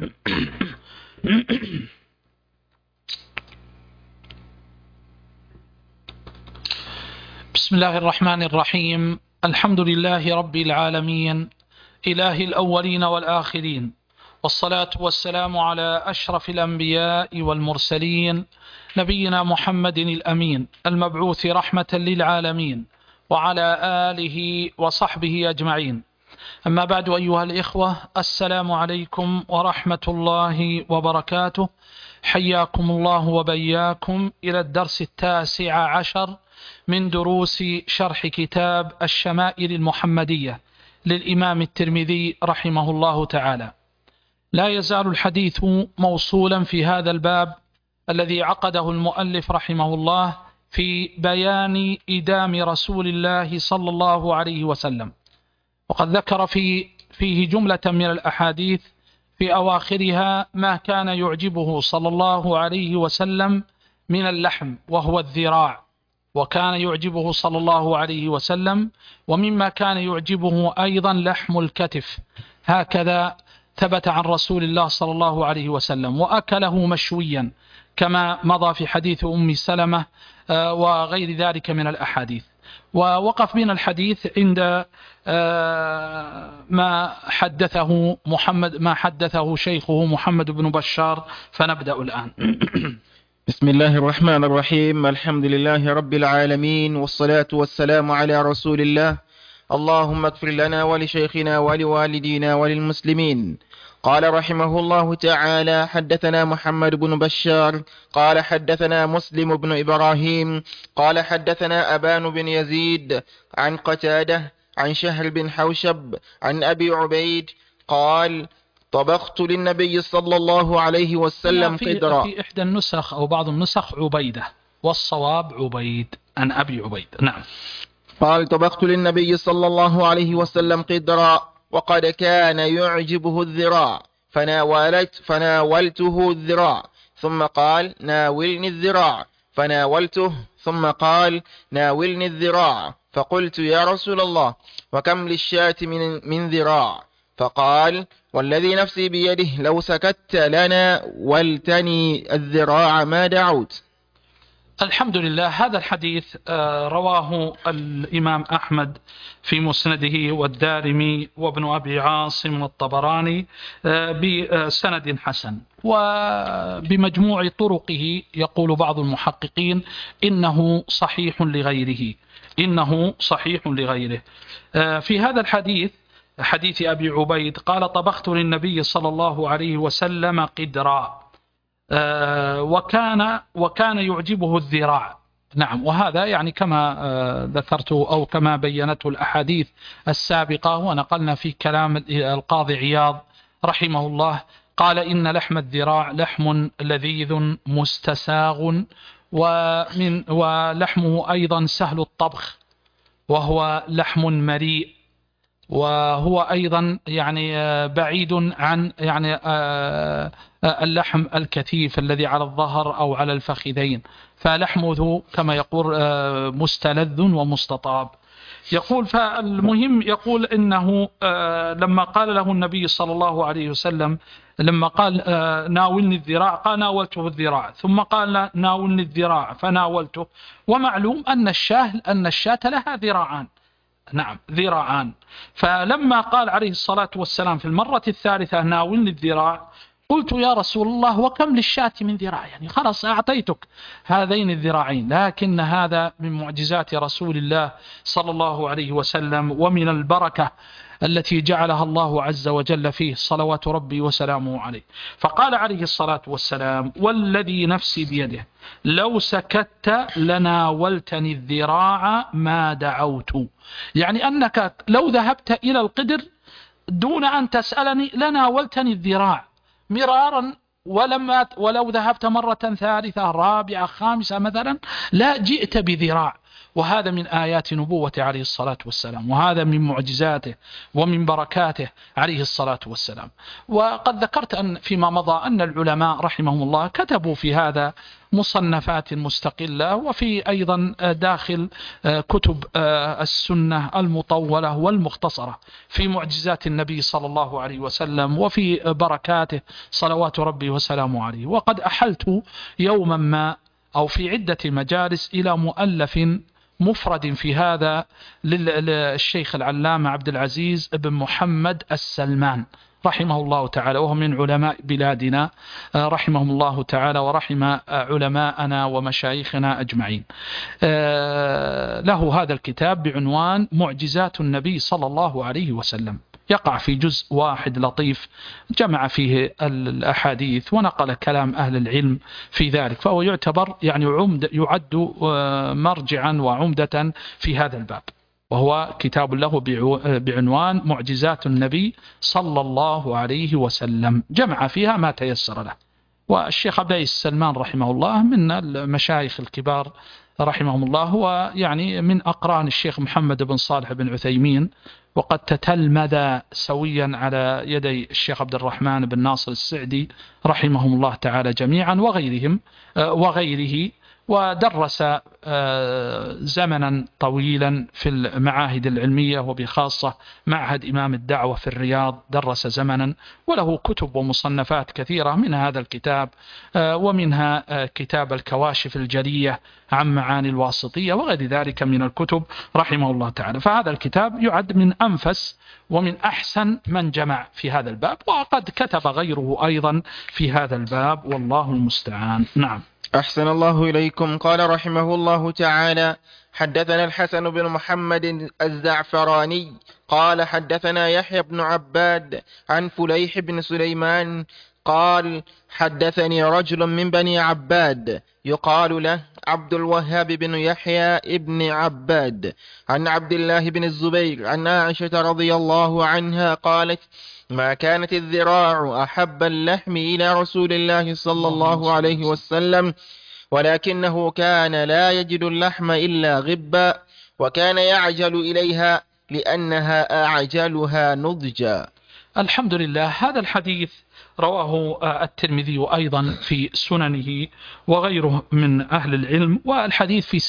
بسم الله الرحمن الرحيم. الحمد لله رب العالمين، إله الأولين والآخرين، والصلاة والسلام على أشرف الأنبياء والمرسلين، نبينا محمد الأمين المبعوث رحمة للعالمين، وعلى آله وصحبه أجمعين. أما بعد، أيها الإخوة، السلام عليكم ورحمة الله وبركاته. حياكم الله وبياكم إلى الدرس 19 من دروس شرح كتاب الشمائل المحمدية للإمام الترمذي رحمه الله تعالى. لا يزال الحديث موصولا في هذا الباب الذي عقده المؤلف رحمه الله في بيان إدام رسول الله صلى الله عليه وسلم، وقد ذكر فيه جملة من الأحاديث في أواخرها ما كان يعجبه صلى الله عليه وسلم من اللحم وهو الذراع، وكان يعجبه صلى الله عليه وسلم ومما كان يعجبه أيضا لحم الكتف، هكذا ثبت عن رسول الله صلى الله عليه وسلم، وأكله مشويا كما مضى في حديث أم سلمة وغير ذلك من الأحاديث. ووقف بنا الحديث عند ما حدثه شيخه محمد بن بشار، فنبدأ الآن. بسم الله الرحمن الرحيم. الحمد لله رب العالمين، والصلاة والسلام على رسول الله. اللهم اغفر لنا ولشيخنا ولوالدينا وللمسلمين. قال رحمه الله تعالى: حدثنا محمد بن بشار قال حدثنا مسلم بن إبراهيم قال حدثنا أبان بن يزيد عن قتادة عن شهر بن حوشب عن أبي عبيد قال: طبخت للنبي صلى الله عليه وسلم قدرا. في إحدى النسخ أو بعض النسخ عبيدة، والصواب عبيد عن أبي عبيد. نعم. قال: طبخت للنبي صلى الله عليه وسلم قدرا، وقد كان يعجبه الذراع، فناولته الذراع، ثم قال: ناولني الذراع، فناولته، ثم قال: ناولني الذراع، فقلت: يا رسول الله، وكم للشاة من ذراع؟ فقال: والذي نفسي بيده لو سكت لنا ولتني الذراع ما دعوت. الحمد لله. هذا الحديث رواه الإمام أحمد في مسنده، والدارمي وابن أبي عاصم والطبراني بسند حسن، وبمجموع طرقه يقول بعض المحققين إنه صحيح لغيره. في هذا الحديث، حديث أبي عبيد، قال: طبخت للنبي صلى الله عليه وسلم قدرا، وكان يعجبه الذراع. نعم. وهذا يعني كما ذكرت أو كما بينته الأحاديث السابقة، ونقلنا في كلام القاضي عياض رحمه الله، قال: إن لحم الذراع لحم لذيذ مستساغ، ولحمه أيضا سهل الطبخ، وهو لحم مريء، وهو أيضا يعني بعيد عن يعني اللحم الكثيف الذي على الظهر أو على الفخذين، فلحمه كما يقول مستلذ ومستطاب. يقول فالمهم، يقول إنه لما قال له النبي صلى الله عليه وسلم، لما قال ناولني الذراع، قال: ناولته الذراع، ثم قال: ناولني الذراع، فناولته. ومعلوم أن الشاة لها ذراعان. نعم، ذراعان. فلما قال عليه الصلاة والسلام في المرة الثالثة: ناولني الذراع، قلت: يا رسول الله، وكم للشاة من ذراع؟ يعني خلاص أعطيتك هذين الذراعين. لكن هذا من معجزات رسول الله صلى الله عليه وسلم، ومن البركة التي جعلها الله عز وجل فيه، صلوات ربي وسلامه عليه. فقال عليه الصلاة والسلام: والذي نفسي بيده لو سكت لناولتني الذراع ما دعوت. يعني أنك لو ذهبت إلى القدر دون أن تسألني لناولتني الذراع مرارا، ولو ذهبت مرة ثالثة رابعة خامسة مثلا لا جئت بذراع. وهذا من آيات نبوته عليه الصلاة والسلام، وهذا من معجزاته ومن بركاته عليه الصلاة والسلام. وقد ذكرت أن فيما مضى أن العلماء رحمهم الله كتبوا في هذا مصنفات مستقلة، وفي أيضا داخل كتب السنة المطولة والمختصرة في معجزات النبي صلى الله عليه وسلم وفي بركاته صلوات ربي وسلامه عليه. وقد أحلت يوما ما أو في عدة مجالس إلى مؤلف مفرد في هذا للشيخ العلامة عبد العزيز بن محمد السلمان رحمه الله تعالى، وهو من علماء بلادنا رحمهم الله تعالى ورحم علماءنا ومشايخنا أجمعين. له هذا الكتاب بعنوان معجزات النبي صلى الله عليه وسلم، يقع في جزء واحد لطيف جمع فيه الأحاديث ونقل كلام أهل العلم في ذلك، فهو يعتبر يعني يعد مرجعا وعمدة في هذا الباب، وهو كتاب له بعنوان معجزات النبي صلى الله عليه وسلم، جمع فيها ما تيسر له. والشيخ عبد العزيز السلمان رحمه الله من المشايخ الكبار رحمهم الله، هو يعني من أقران الشيخ محمد بن صالح بن عثيمين، وقد تتلمذ سويا على يدي الشيخ عبد الرحمن بن ناصر السعدي رحمهم الله تعالى جميعا وغيره، ودرس زمنا طويلا في المعاهد العلمية، وبخاصة معهد إمام الدعوة في الرياض درس زمنا، وله كتب ومصنفات كثيرة، من هذا الكتاب ومنها كتاب الكواشف الجلية عن معاني الواسطية وغير ذلك من الكتب رحمه الله تعالى. فهذا الكتاب يعد من أنفس ومن أحسن من جمع في هذا الباب، وقد كتب غيره أيضا في هذا الباب، والله المستعان. نعم. أحسن الله إليكم. قال رحمه الله تعالى: حدثنا الحسن بن محمد الزعفراني قال حدثنا يحيى بن عباد عن فليح بن سليمان قال حدثني رجل من بني عباد يقال له عبد الوهاب بن يحيى بن عباد عن عبد الله بن الزبير عن عائشة رضي الله عنها قالت: ما كانت الذراع أحب اللحم إلى رسول الله صلى الله عليه وسلم، ولكنه كان لا يجد اللحم إلا غبا، وكان يعجل إليها لأنها أعجلها نضجا. الحمد لله. هذا الحديث رواه الترمذي أيضا في سننه وغيره من أهل العلم، والحديث في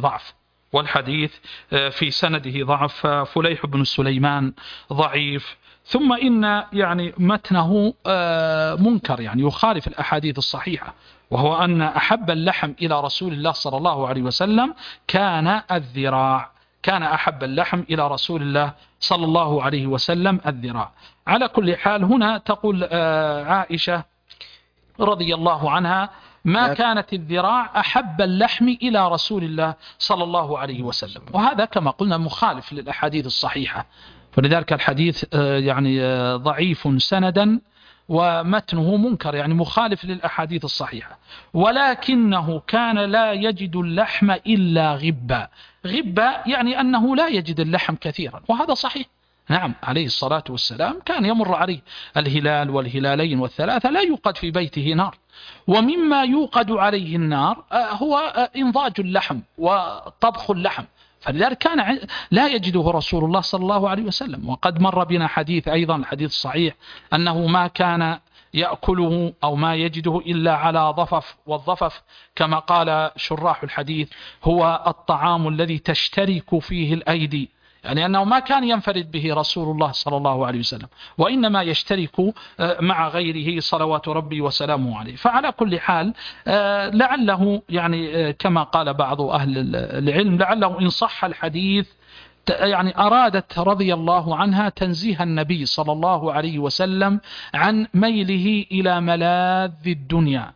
سنده ضعف، فليح بن سليمان ضعيف، ثم إن يعني متنه منكر، يعني يخالف الأحاديث الصحيحة، وهو أن أحب اللحم إلى رسول الله صلى الله عليه وسلم كان الذراع، كان أحب اللحم إلى رسول الله صلى الله عليه وسلم الذراع. على كل حال هنا تقول عائشة رضي الله عنها: ما كانت الذراع أحب اللحم إلى رسول الله صلى الله عليه وسلم، وهذا كما قلنا مخالف للأحاديث الصحيحة، فلذلك الحديث يعني ضعيف سندا ومتنه منكر، يعني مخالف للأحاديث الصحيحة. ولكنه كان لا يجد اللحم إلا غبا يعني أنه لا يجد اللحم كثيرا، وهذا صحيح. نعم، عليه الصلاة والسلام كان يمر عليه الهلال والهلالين والثلاثة لا يوقد في بيته نار، ومما يوقد عليه النار هو إنضاج اللحم وطبخ اللحم، فلذلك كان لا يجده رسول الله صلى الله عليه وسلم. وقد مر بنا حديث أيضا، الحديث الصحيح، أنه ما كان يأكله أو ما يجده إلا على ضفف، والضفف كما قال شراح الحديث هو الطعام الذي تشترك فيه الأيدي، يعني أنه ما كان ينفرد به رسول الله صلى الله عليه وسلم، وإنما يشترك مع غيره صلوات ربي وسلامه عليه. فعلى كل حال لعله يعني كما قال بعض أهل العلم، لعله إن صح الحديث يعني أرادت رضي الله عنها تنزيه النبي صلى الله عليه وسلم عن ميله إلى ملاذ الدنيا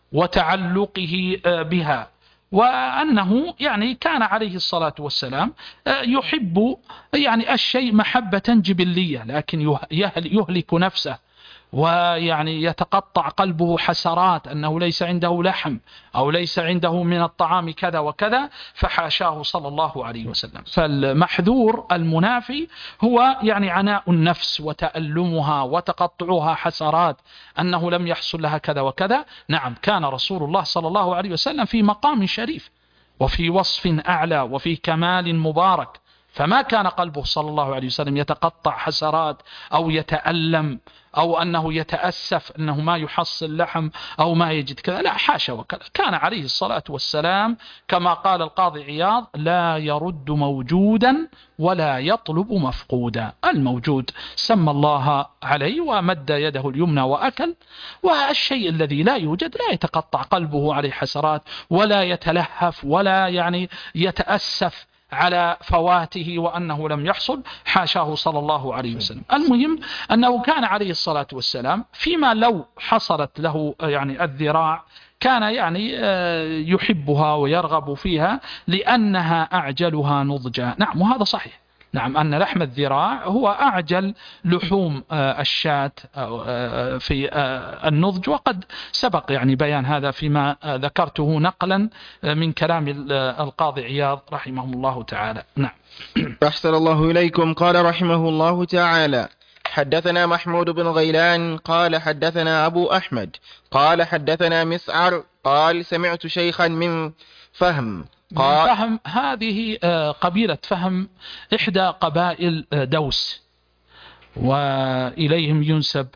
وتعلقه بها، وأنه يعني كان عليه الصلاة والسلام يحب يعني الشيء محبة جبلية، لكن يهلك نفسه ويعني يتقطع قلبه حسرات أنه ليس عنده لحم أو ليس عنده من الطعام كذا وكذا، فحاشاه صلى الله عليه وسلم. فالمحذور المنافي هو يعني عناء النفس وتألمها وتقطعها حسرات أنه لم يحصل لها كذا وكذا. نعم، كان رسول الله صلى الله عليه وسلم في مقام شريف، وفي وصف أعلى وفي كمال مبارك، فما كان قلبه صلى الله عليه وسلم يتقطع حسرات أو يتألم أو أنه يتأسف أنه ما يحصل لحم أو ما يجد كذا، لا حاشا وكذا. كان عليه الصلاة والسلام كما قال القاضي عياض: لا يرد موجودا ولا يطلب مفقودا. الموجود سمى الله عليه ومد يده اليمنى وأكل، والشيء الذي لا يوجد لا يتقطع قلبه عليه حسرات ولا يتلهف ولا يتأسف على فواته وأنه لم يحصل، حاشاه صلى الله عليه وسلم. المهم أنه كان عليه الصلاة والسلام فيما لو حصلت له الذراع كان يحبها ويرغب فيها لأنها أعجلها نضجا. نعم، وهذا صحيح. نعم، أن لحم الذراع هو أعجل لحوم الشاة في النضج، وقد سبق بيان هذا فيما ذكرته نقلا من كلام القاضي عياض رحمه الله تعالى. نعم. أحسن الله إليكم. قال رحمه الله تعالى: حدثنا محمود بن غيلان قال حدثنا أبو أحمد قال حدثنا مسعر قال سمعت شيخا من فهم فهم. هذه قبيلة فهم إحدى قبائل دوس، وإليهم ينسب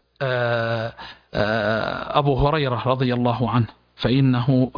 أبو هريرة رضي الله عنه، فإنه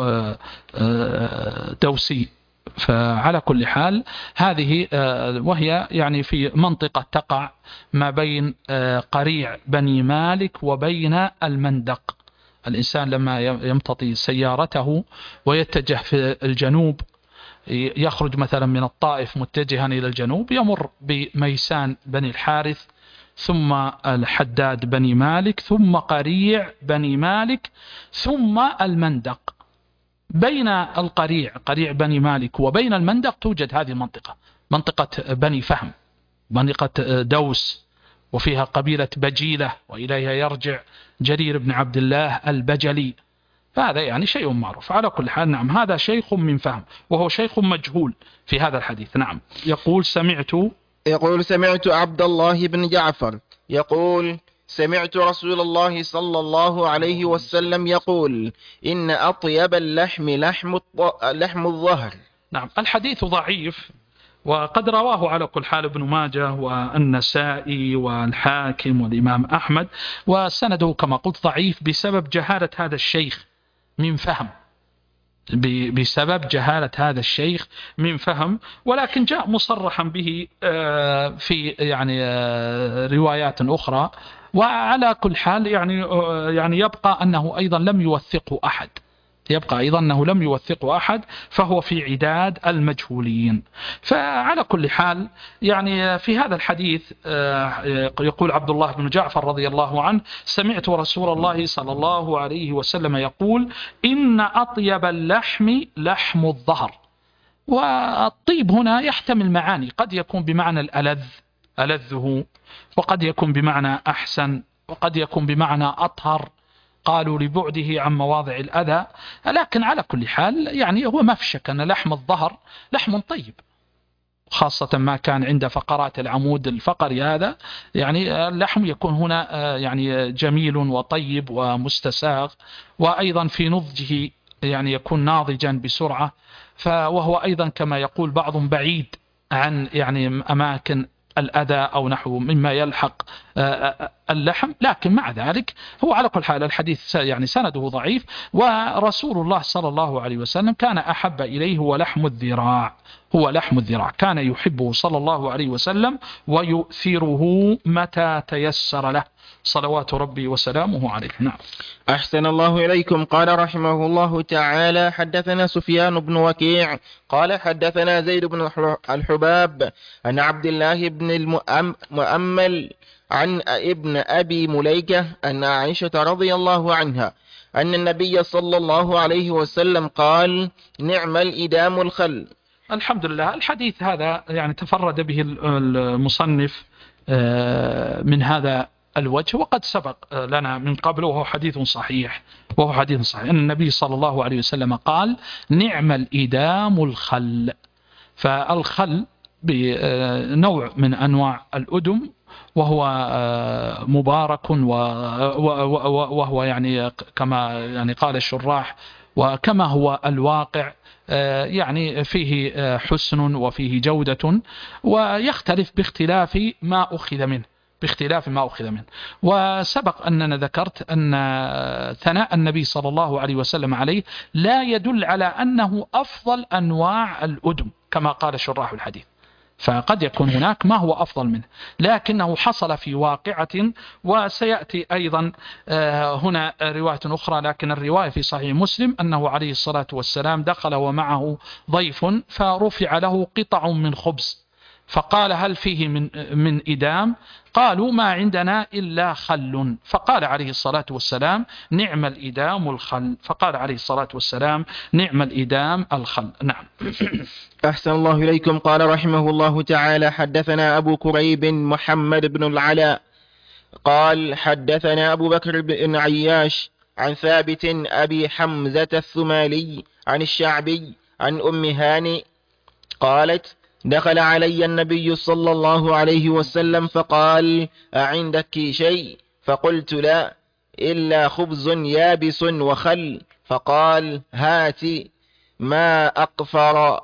دوسي. فعلى كل حال هذه وهي في منطقة تقع ما بين قريع بني مالك وبين المندق. الإنسان لما يمتطي سيارته ويتجه في الجنوب، يخرج مثلا من الطائف متجها إلى الجنوب، يمر بميسان بني الحارث، ثم الحداد بني مالك، ثم قريع بني مالك، ثم المندق. بين القريع قريع بني مالك وبين المندق توجد هذه المنطقة، منطقة بني فهم، منطقة دوس، وفيها قبيلة بجيلة، وإليها يرجع جرير بن عبد الله البجلي. فهذا شيء معروف. على كل حال نعم، هذا شيخ من فهم، وهو شيخ مجهول في هذا الحديث. نعم. يقول سمعت عبد الله بن جعفر يقول سمعت رسول الله صلى الله عليه وسلم يقول: إن أطيب اللحم لحم الظهر. نعم. الحديث ضعيف، وقد رواه على كل حال ابن ماجه والنسائي والحاكم والإمام أحمد، وسنده كما قلت ضعيف بسبب جهالة هذا الشيخ من فهم، بسبب جهالة هذا الشيخ من فهم، ولكن جاء مصرحا به في روايات أخرى. وعلى كل حال يبقى أنه أيضا لم يوثقه أحد، فهو في عداد المجهولين. فعلى كل حال في هذا الحديث يقول عبد الله بن جعفر رضي الله عنه: سمعت رسول الله صلى الله عليه وسلم يقول: إن أطيب اللحم لحم الظهر. والطيب هنا يحتمل معاني، قد يكون بمعنى ألذه، وقد يكون بمعنى أحسن، وقد يكون بمعنى أطهر، قالوا لبعده عن مواضع الأذى. لكن على كل حال هو ما في شك أن لحم الظهر لحم طيب، خاصة ما كان عند فقرات العمود الفقري هذا، اللحم يكون هنا جميل وطيب ومستساغ، وأيضا في نضجه يكون ناضجا بسرعة، وهو أيضا كما يقول بعضهم بعيد عن أماكن الأذى أو نحو مما يلحق اللحم. لكن مع ذلك هو على كل حال الحديث سنده ضعيف. ورسول الله صلى الله عليه وسلم كان أحب إليه هو لحم الذراع، كان يحبه صلى الله عليه وسلم ويؤثره متى تيسر له، صلوات ربي وسلامه عليه. نعم. أحسن الله إليكم. قال رحمه الله تعالى: حدثنا سفيان بن وكيع قال حدثنا زيد بن الحباب عن عبد الله بن المؤمل عن ابن أبي مليكة أن عائشة رضي الله عنها أن النبي صلى الله عليه وسلم قال: نعم الإدام الخل. الحمد لله. الحديث هذا تفرد به المصنف من هذا الوجه، وقد سبق لنا من قبل، وهو حديث صحيح. أن النبي صلى الله عليه وسلم قال: نعم الإدام الخل. فالخل بنوع من أنواع الأدم، وهو مبارك، وهو كما قال الشراح وكما هو الواقع يعني فيه حسن وفيه جودة، ويختلف باختلاف ما أخذ منه، وسبق أننا ذكرت أن ثناء النبي صلى الله عليه وسلم عليه لا يدل على أنه أفضل أنواع الأدم كما قال شراح الحديث، فقد يكون هناك ما هو أفضل منه، لكنه حصل في واقعة. وسيأتي أيضا هنا رواية أخرى، لكن الرواية في صحيح مسلم أنه عليه الصلاة والسلام دخل ومعه ضيف فرفع له قطع من خبز، فقال هل فيه من إدام؟ قالوا ما عندنا إلا خل، فقال عليه الصلاة والسلام نعم الإدام الخل، فقال عليه الصلاة والسلام نعم الإدام الخل. نعم. أحسن الله إليكم. قال رحمه الله تعالى: حدثنا أبو كريب محمد بن العلاء قال حدثنا أبو بكر بن عياش عن ثابت أبي حمزة الثمالي عن الشعبي عن أم هاني قالت: دخل علي النبي صلى الله عليه وسلم فقال: أعندك شيء؟ فقلت: لا، إلا خبز يابس وخل. فقال: هات. ما أفقر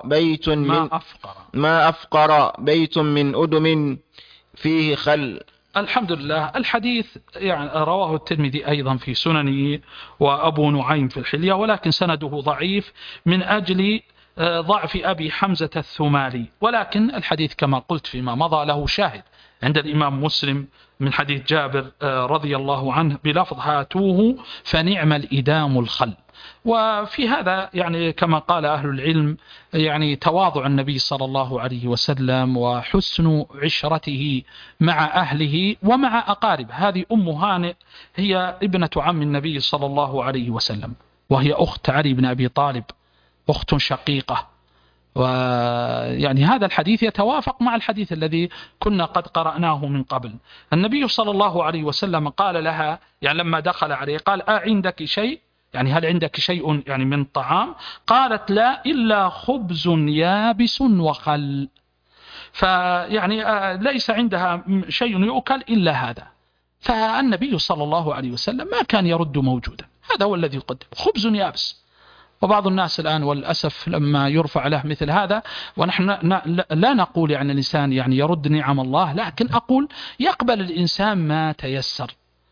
بيت من أدم فيه خل. الحمد لله. الحديث يعني رواه الترمذي أيضا في سننه وأبو نعيم في الحلية، ولكن سنده ضعيف من أجل ضعف أبي حمزة الثمالي، ولكن الحديث كما قلت فيما مضى له شاهد عند الإمام مسلم من حديث جابر رضي الله عنه بلفظ هاتوه فنعم الإدام الخل. وفي هذا يعني كما قال أهل العلم يعني تواضع النبي صلى الله عليه وسلم وحسن عشرته مع أهله ومع أقاربه. هذه أم هانئ هي ابنة عم النبي صلى الله عليه وسلم، وهي أخت علي بن أبي طالب، أخت شقيقة. ويعني هذا الحديث يتوافق مع الحديث الذي كنا قد قرأناه من قبل. النبي صلى الله عليه وسلم قال لها يعني لما دخل عليه قال: أعندك شيء؟ يعني هل عندك شيء يعني من طعام؟ قالت: لا، إلا خبز يابس وخل. فيعني ليس عندها شيء يؤكل إلا هذا. فالنبي صلى الله عليه وسلم ما كان يرد موجودا، هذا هو الذي يقدم، خبز يابس. وبعض الناس الآن والأسف لما يرفع له مثل هذا، ونحن لا نقول يعني الإنسان يعني يرد نعم الله، لكن أقول يقبل الإنسان ما تيسر.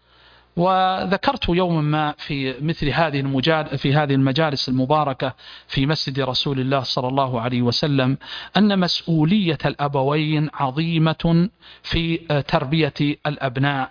وذكرت يوما ما في مثل هذه المجالس المباركة في مسجد رسول الله صلى الله عليه وسلم أن مسؤولية الأبوين عظيمة في تربية الأبناء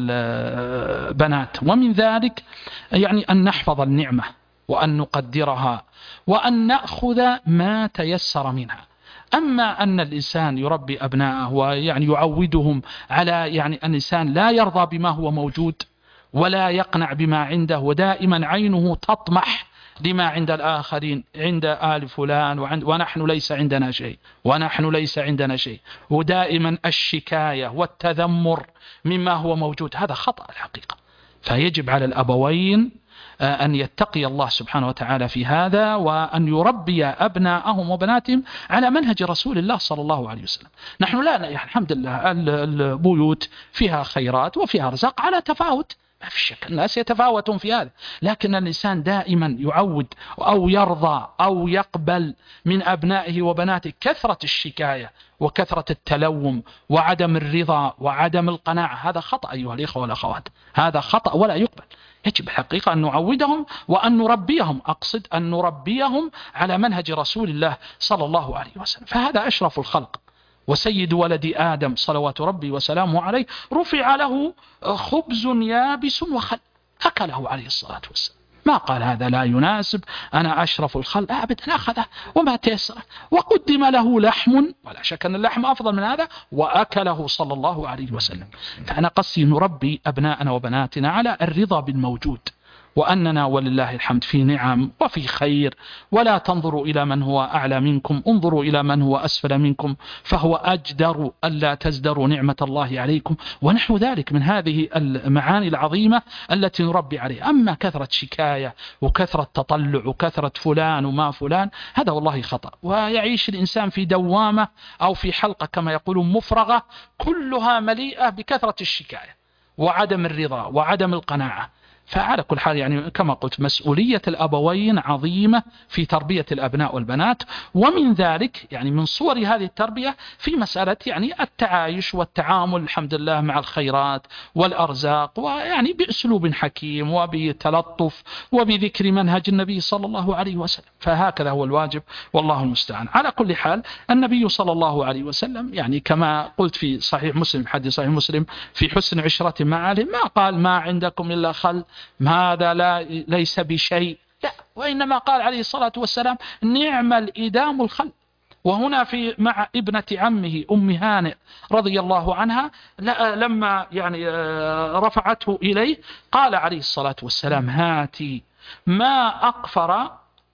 والبنات، ومن ذلك يعني أن نحفظ النعمة وأن نقدرها وأن نأخذ ما تيسر منها. أما أن الإنسان يربي أبناءه ويعني يعودهم على يعني أن الإنسان لا يرضى بما هو موجود ولا يقنع بما عنده، ودائما عينه تطمح لما عند الآخرين، عند آل فلان ونحن ليس عندنا شيء، ودائما الشكاية والتذمر مما هو موجود، هذا خطأ الحقيقة. فيجب على الأبوين أن يتقي الله سبحانه وتعالى في هذا، وأن يربي أبناءهم وبناتهم على منهج رسول الله صلى الله عليه وسلم. نحن لا يعني الحمد لله البيوت فيها خيرات وفيها رزق على تفاوت، ما في شك الناس يتفاوتون في هذا، لكن الإنسان دائما يعود أو يرضى أو يقبل من أبنائه وبناته كثرة الشكاية وكثرة التلوم وعدم الرضا وعدم القناعة. هذا خطأ أيها الإخوة والأخوات، هذا خطأ ولا يقبل. يجب الحقيقة أن نعودهم وأن نربيهم، أقصد أن نربيهم على منهج رسول الله صلى الله عليه وسلم، فهذا أشرف الخلق وسيد ولد آدم صلوات ربي وسلامه عليه، رفع له خبز يابس وخل، أكله عليه الصلاة والسلام، ما قال هذا لا يناسب، أنا أشرف الخلق، أبدا، أخذه وما تيسر. وقدم له لحم، ولا شك أن اللحم أفضل من هذا، وأكله صلى الله عليه وسلم. فأنا قصدي نربي أبناءنا وبناتنا على الرضا بالموجود، وأننا ولله الحمد في نعم وفي خير، ولا تنظروا إلى من هو أعلى منكم، انظروا إلى من هو أسفل منكم، فهو أجدر ألا تزدروا نعمة الله عليكم، ونحو ذلك من هذه المعاني العظيمة التي نربي عليها. أما كثرة شكاية وكثرة تطلع وكثرة فلان وما فلان، هذا والله خطأ، ويعيش الإنسان في دوامة أو في حلقة كما يقولون مفرغة، كلها مليئة بكثرة الشكاية وعدم الرضا وعدم القناعة. فعلى كل حال يعني كما قلت مسؤولية الأبوين عظيمة في تربية الأبناء والبنات. ومن ذلك يعني من صور هذه التربية في مسألة يعني التعايش والتعامل الحمد لله مع الخيرات والأرزاق، ويعني بأسلوب حكيم وبتلطف وبذكر منهج النبي صلى الله عليه وسلم. فهكذا هو الواجب والله المستعان. على كل حال النبي صلى الله عليه وسلم يعني كما قلت في صحيح مسلم، حديث صحيح مسلم، في حسن عشرة مع أهله ما قال ما عندكم إلا خل، هذا ليس بشيء، لا، وإنما قال عليه الصلاة والسلام نعم الإدام الخل. وهنا في مع ابنة عمه أم هانئ رضي الله عنها لما يعني رفعته إليه قال عليه الصلاة والسلام هاتي ما أقفر،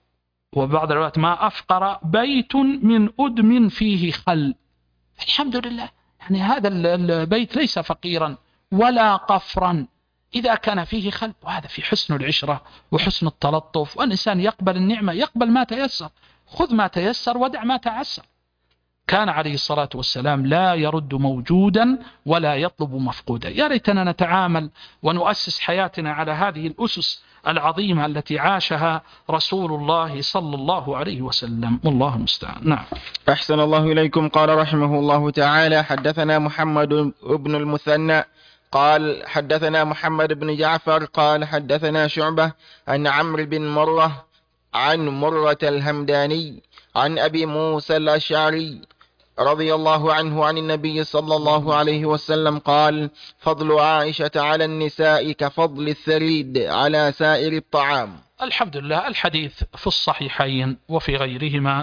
وبعض الروايات ما أفقر بيت من أدم فيه خل. الحمد لله يعني هذا البيت ليس فقيرا ولا قفرا إذا كان فيه خل، وهذا في حسن العشرة وحسن التلطف، والإنسان يقبل النعمة، يقبل ما تيسر، خذ ما تيسر ودع ما تعسر. كان عليه الصلاة والسلام لا يرد موجودا ولا يطلب مفقودا. يا ريتنا نتعامل ونؤسس حياتنا على هذه الأسس العظيمة التي عاشها رسول الله صلى الله عليه وسلم، والله المستعان. نعم. أحسن الله إليكم. قال رحمه الله تعالى حدثنا محمد بن المثنى قال حدثنا محمد بن جعفر قال حدثنا شعبة عن عمرو بن مرة عن مرة الهمداني عن أبي موسى الأشعري رضي الله عنه عن النبي صلى الله عليه وسلم قال فضل عائشة على النساء كفضل الثريد على سائر الطعام. الحمد لله. الحديث في الصحيحين وفي غيرهما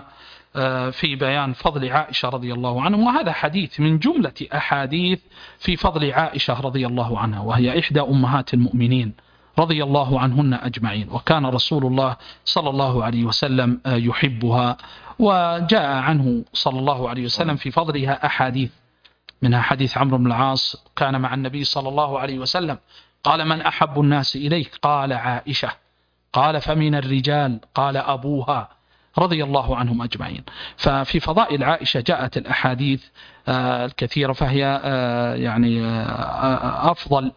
في بيان فضل عائشة رضي الله عنها، وهذا حديث من جملة أحاديث في فضل عائشة رضي الله عنها، وهي إحدى أمهات المؤمنين رضي الله عنهن أجمعين، وكان رسول الله صلى الله عليه وسلم يحبها، وجاء عنه صلى الله عليه وسلم في فضلها أحاديث، منها حديث عمرو بن العاص كان مع النبي صلى الله عليه وسلم قال من أحب الناس إليك؟ قال عائشة. قال فمن الرجال؟ قال أبوها، رضي الله عنهم أجمعين. ففي فضائل عائشة جاءت الأحاديث الكثيرة، فهي يعني أفضل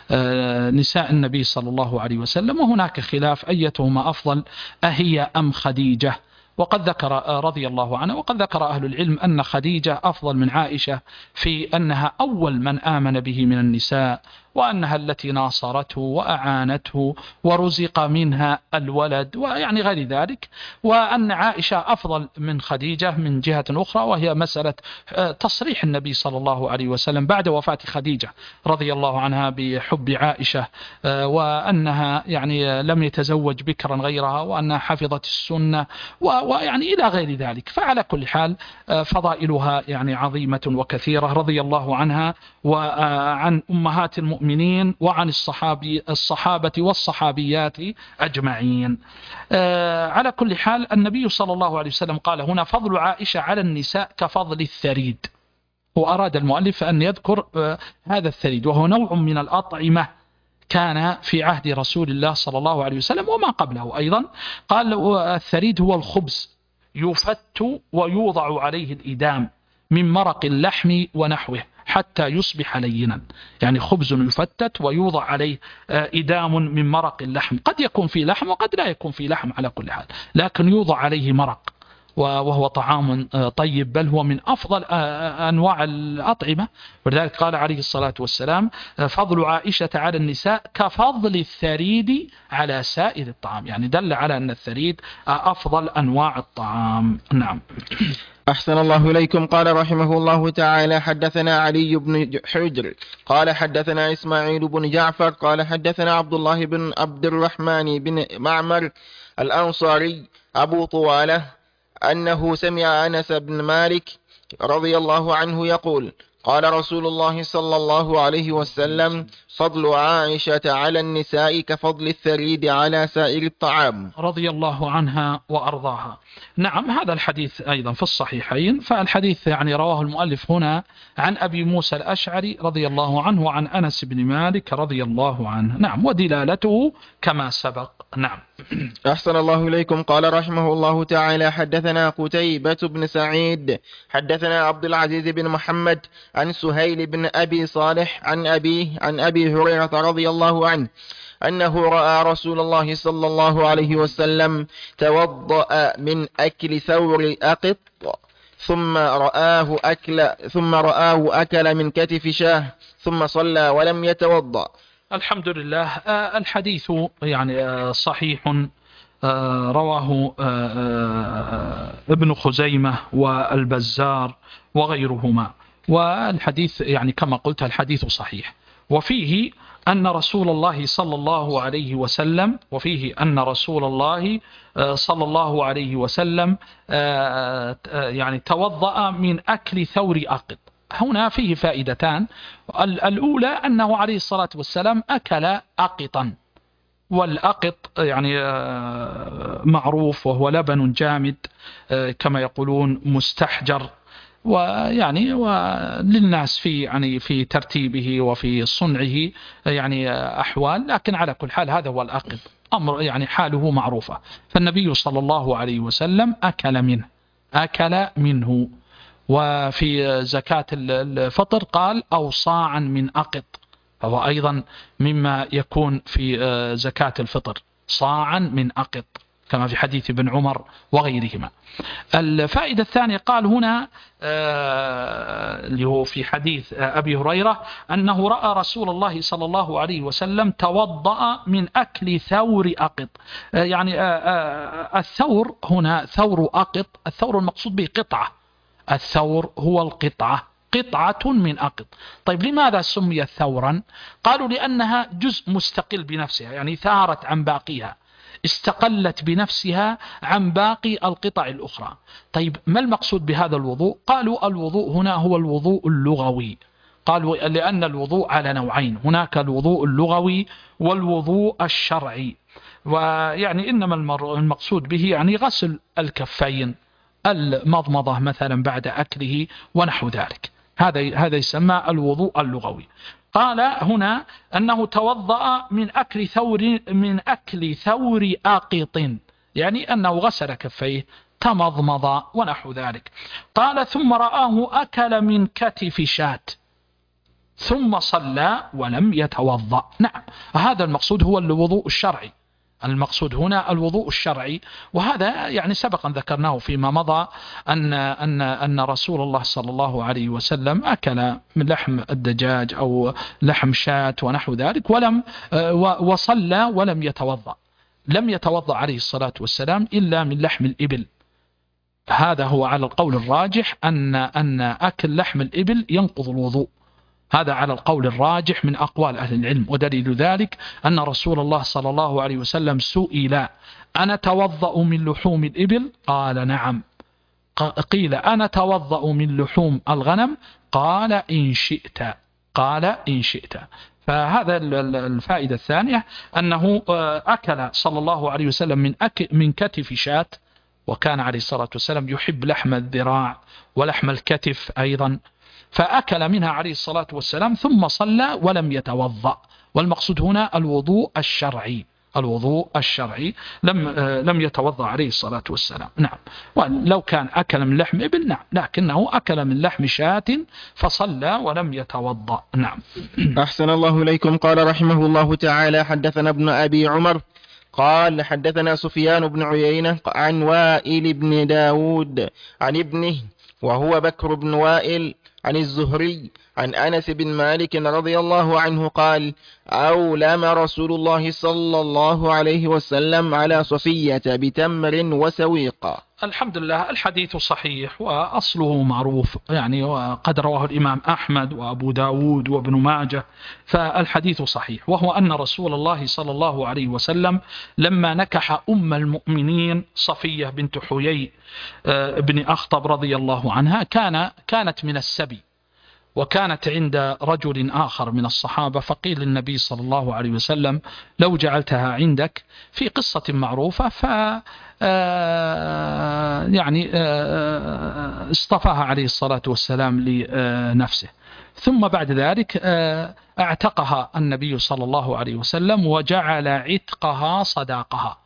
نساء النبي صلى الله عليه وسلم، وهناك خلاف أيتهما أفضل أهي أم خديجة. وقد ذكر رضي الله عنها، وقد ذكر أهل العلم أن خديجة أفضل من عائشة في أنها أول من آمن به من النساء، وأنها التي ناصرته وأعانته ورزق منها الولد ويعني غير ذلك، وأن عائشة أفضل من خديجة من جهة أخرى، وهي مسألة تصريح النبي صلى الله عليه وسلم بعد وفاة خديجة رضي الله عنها بحب عائشة، وأنها يعني لم يتزوج بكرا غيرها، وأنها حفظت السنة ويعني إلى غير ذلك. فعلى كل حال فضائلها يعني عظيمة وكثيرة رضي الله عنها وعن أمهات المؤمنين وعن الصحابة والصحابيات أجمعين. على كل حال النبي صلى الله عليه وسلم قال هنا فضل عائشة على النساء كفضل الثريد، وأراد المؤلف أن يذكر هذا الثريد، وهو نوع من الأطعمة كان في عهد رسول الله صلى الله عليه وسلم وما قبله أيضا. قال الثريد هو الخبز يفت ويوضع عليه الإدام من مرق اللحم ونحوه حتى يصبح لينا، يعني خبز يفتت ويوضع عليه إدام من مرق اللحم، قد يكون فيه لحم وقد لا يكون فيه لحم على كل حال، لكن يوضع عليه مرق، وهو طعام طيب، بل هو من أفضل أنواع الأطعمة. ولذلك قال عليه الصلاة والسلام فضل عائشة على النساء كفضل الثريد على سائر الطعام، يعني دل على أن الثريد أفضل أنواع الطعام. نعم. أحسن الله إليكم. قال رحمه الله تعالى حدثنا علي بن حجر قال حدثنا إسماعيل بن جعفر قال حدثنا عبد الله بن عبد الرحمن بن معمر الأنصاري أبو طوالة أنه سمع أنس بن مالك رضي الله عنه يقول قال رسول الله صلى الله عليه وسلم فضل عائشة على النساء كفضل الثريد على سائر الطعام، رضي الله عنها وأرضاها. نعم، هذا الحديث أيضا في الصحيحين. فالحديث يعني رواه المؤلف هنا عن أبي موسى الأشعري رضي الله عنه وعن أنس بن مالك رضي الله عنه. نعم، ودلالته كما سبق. نعم. أحسن الله إليكم. قال رحمه الله تعالى: حدثنا قتيبة بن سعيد حدثنا عبد العزيز بن محمد عن سهيل بن أبي صالح عن أبيه عن أبي هريرة رضي الله عنه أنه رأى رسول الله صلى الله عليه وسلم توضأ من أكل ثور الأقط ثم رآه أكل من كتف شاه ثم صلى ولم يتوضأ. الحمد لله. الحديث يعني صحيح، رواه ابن خزيمة والبزار وغيرهما، والحديث يعني كما قلت الحديث صحيح، وفيه أن رسول الله صلى الله عليه وسلم يعني توضأ من أكل ثور أقط. هنا فيه فائدتان. الأولى أنه عليه الصلاة والسلام أكل أقطا، والأقط يعني معروف وهو لبن جامد كما يقولون مستحجر، ويعني وللناس في ترتيبه وفي صنعه يعني أحوال، لكن على كل حال هذا هو الأقط، أمر يعني حاله معروفة. فالنبي صلى الله عليه وسلم أكل منه. وفي زكاة الفطر قال أو صاعا من أقط، فهو أيضا مما يكون في زكاة الفطر، صاعا من أقط كما في حديث ابن عمر وغيرهما. الفائدة الثانية قال هنا اللي هو في حديث أبي هريرة أنه رأى رسول الله صلى الله عليه وسلم توضأ من أكل ثور أقط. يعني الثور هنا ثور أقط، الثور المقصود به قطعة، الثور هو القطعة، قطعة من أقط. طيب لماذا سميت ثورا؟ قالوا لأنها جزء مستقل بنفسها، يعني ثارت عن باقيها، استقلت بنفسها عن باقي القطع الأخرى. طيب ما المقصود بهذا الوضوء؟ قالوا الوضوء هنا هو الوضوء اللغوي. قالوا لأن الوضوء على نوعين، هناك الوضوء اللغوي والوضوء الشرعي. ويعني إنما المقصود به يعني غسل الكفين، المضمضة مثلا بعد أكله ونحو ذلك، هذا يسمى الوضوء اللغوي. قال هنا أنه توضأ من أكل ثور آقط، يعني أنه غسل كفيه تمضمض ونحو ذلك. قال ثم رآه أكل من كتف شاة ثم صلى ولم يتوضأ. نعم، هذا المقصود هو الوضوء الشرعي، المقصود هنا الوضوء الشرعي. وهذا يعني سبقا ذكرناه فيما مضى أن رسول الله صلى الله عليه وسلم أكل من لحم الدجاج أو لحم شاة ونحو ذلك وصلى ولم يتوضأ، لم يتوضأ عليه الصلاة والسلام إلا من لحم الإبل. هذا هو على القول الراجح أن أكل لحم الإبل ينقض الوضوء، هذا على القول الراجح من أقوال أهل العلم. ودليل ذلك أن رسول الله صلى الله عليه وسلم سئل أنا توضأ من لحوم الإبل؟ قال نعم. قيل أنا توضأ من لحوم الغنم؟ قال إن شئت. فهذا الفائدة الثانية أنه أكل صلى الله عليه وسلم من كتف شاة، وكان عليه الصلاة والسلام يحب لحم الذراع ولحم الكتف أيضا، فأكل منها عليه الصلاة والسلام ثم صلى ولم يتوضأ. والمقصود هنا الوضوء الشرعي، لم يتوضأ عليه الصلاة والسلام. نعم، ولو كان أكل من لحم إبل نعم، لكنه أكل من لحم شاة فصلى ولم يتوضأ. نعم. أحسن الله إليكم. قال رحمه الله تعالى: حدثنا ابن أبي عمر قال حدثنا سفيان بن عيينة عن وائل بن داود عن ابنه وهو بكر بن وائل عن الزهري عن أنس بن مالك رضي الله عنه قال: أولم رسول الله صلى الله عليه وسلم على صفية بتمر وسويق. الحمد لله. الحديث صحيح وأصله معروف، يعني وقد رواه الإمام أحمد وأبو داود وابن ماجه، فالحديث صحيح، وهو أن رسول الله صلى الله عليه وسلم لما نكح أم المؤمنين صفية بنت حيي بن أخطب رضي الله عنها كانت من السبي، وكانت عند رجل آخر من الصحابة، فقيل للنبي صلى الله عليه وسلم لو جعلتها عندك، في قصة معروفة، يعني اصطفاها عليه الصلاة والسلام لنفسه. ثم بعد ذلك اعتقها النبي صلى الله عليه وسلم وجعل عتقها صداقها،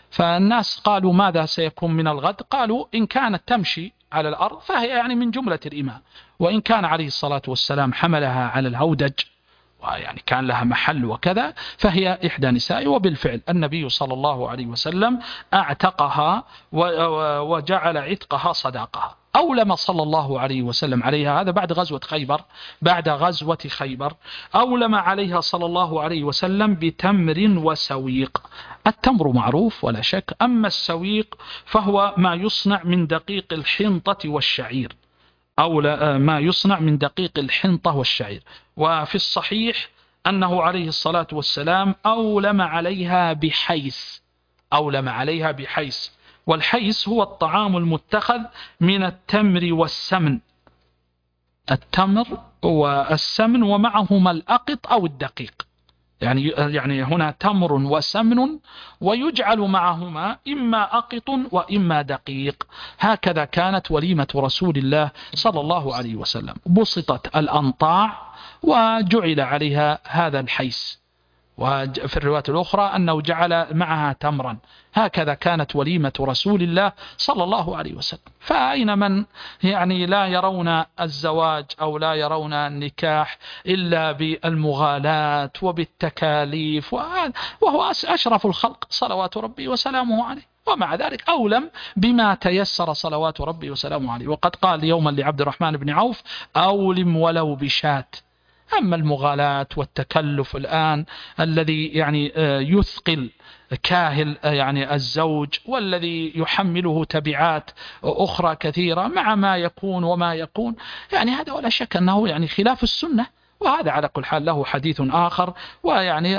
فالناس قالوا ماذا سيكون من الغد؟ قالوا إن كانت تمشي على الأرض فهي يعني من جملة الإماء، وإن كان عليه الصلاة والسلام حملها على الهودج ويعني كان لها محل وكذا فهي إحدى نسائه. وبالفعل النبي صلى الله عليه وسلم اعتقها وجعل عتقها صداقها. أولم صلى الله عليه وسلم عليها، هذا بعد غزوة خيبر، بعد غزوة خيبر أولم عليها صلى الله عليه وسلم بتمر وسويق. التمر معروف ولا شك، أما السويق فهو ما يصنع من دقيق الحنطة والشعير، أو ما يصنع من دقيق الحنطة والشعير. وفي الصحيح أنه عليه الصلاة والسلام أولم عليها بحيث، أولم عليها بحيث، والحيث هو الطعام المتخذ من التمر والسمن، التمر والسمن ومعهما الأقط أو الدقيق، يعني هنا تمر وسمن ويجعل معهما إما أقط وإما دقيق. هكذا كانت وليمة رسول الله صلى الله عليه وسلم، بسطت الأنطاع وجعل عليها هذا الحيث، وفي الرواية الأخرى أنه جعل معها تمرا. هكذا كانت وليمة رسول الله صلى الله عليه وسلم. فأين من يعني لا يرون الزواج أو لا يرون النكاح إلا بالمغالاة وبالتكاليف، وهو أشرف الخلق صلوات ربي وسلامه عليه، ومع ذلك أولم بما تيسر صلوات ربي وسلامه عليه. وقد قال يوما لعبد الرحمن بن عوف: أولم ولو بشات. أما المغالاة والتكلف الآن الذي يعني يثقل كاهل يعني الزوج، والذي يحمله تبعات أخرى كثيرة مع ما يكون وما يكون، يعني هذا ولا شك أنه يعني خلاف السنة. وهذا على كل حال له حديث آخر، ويعني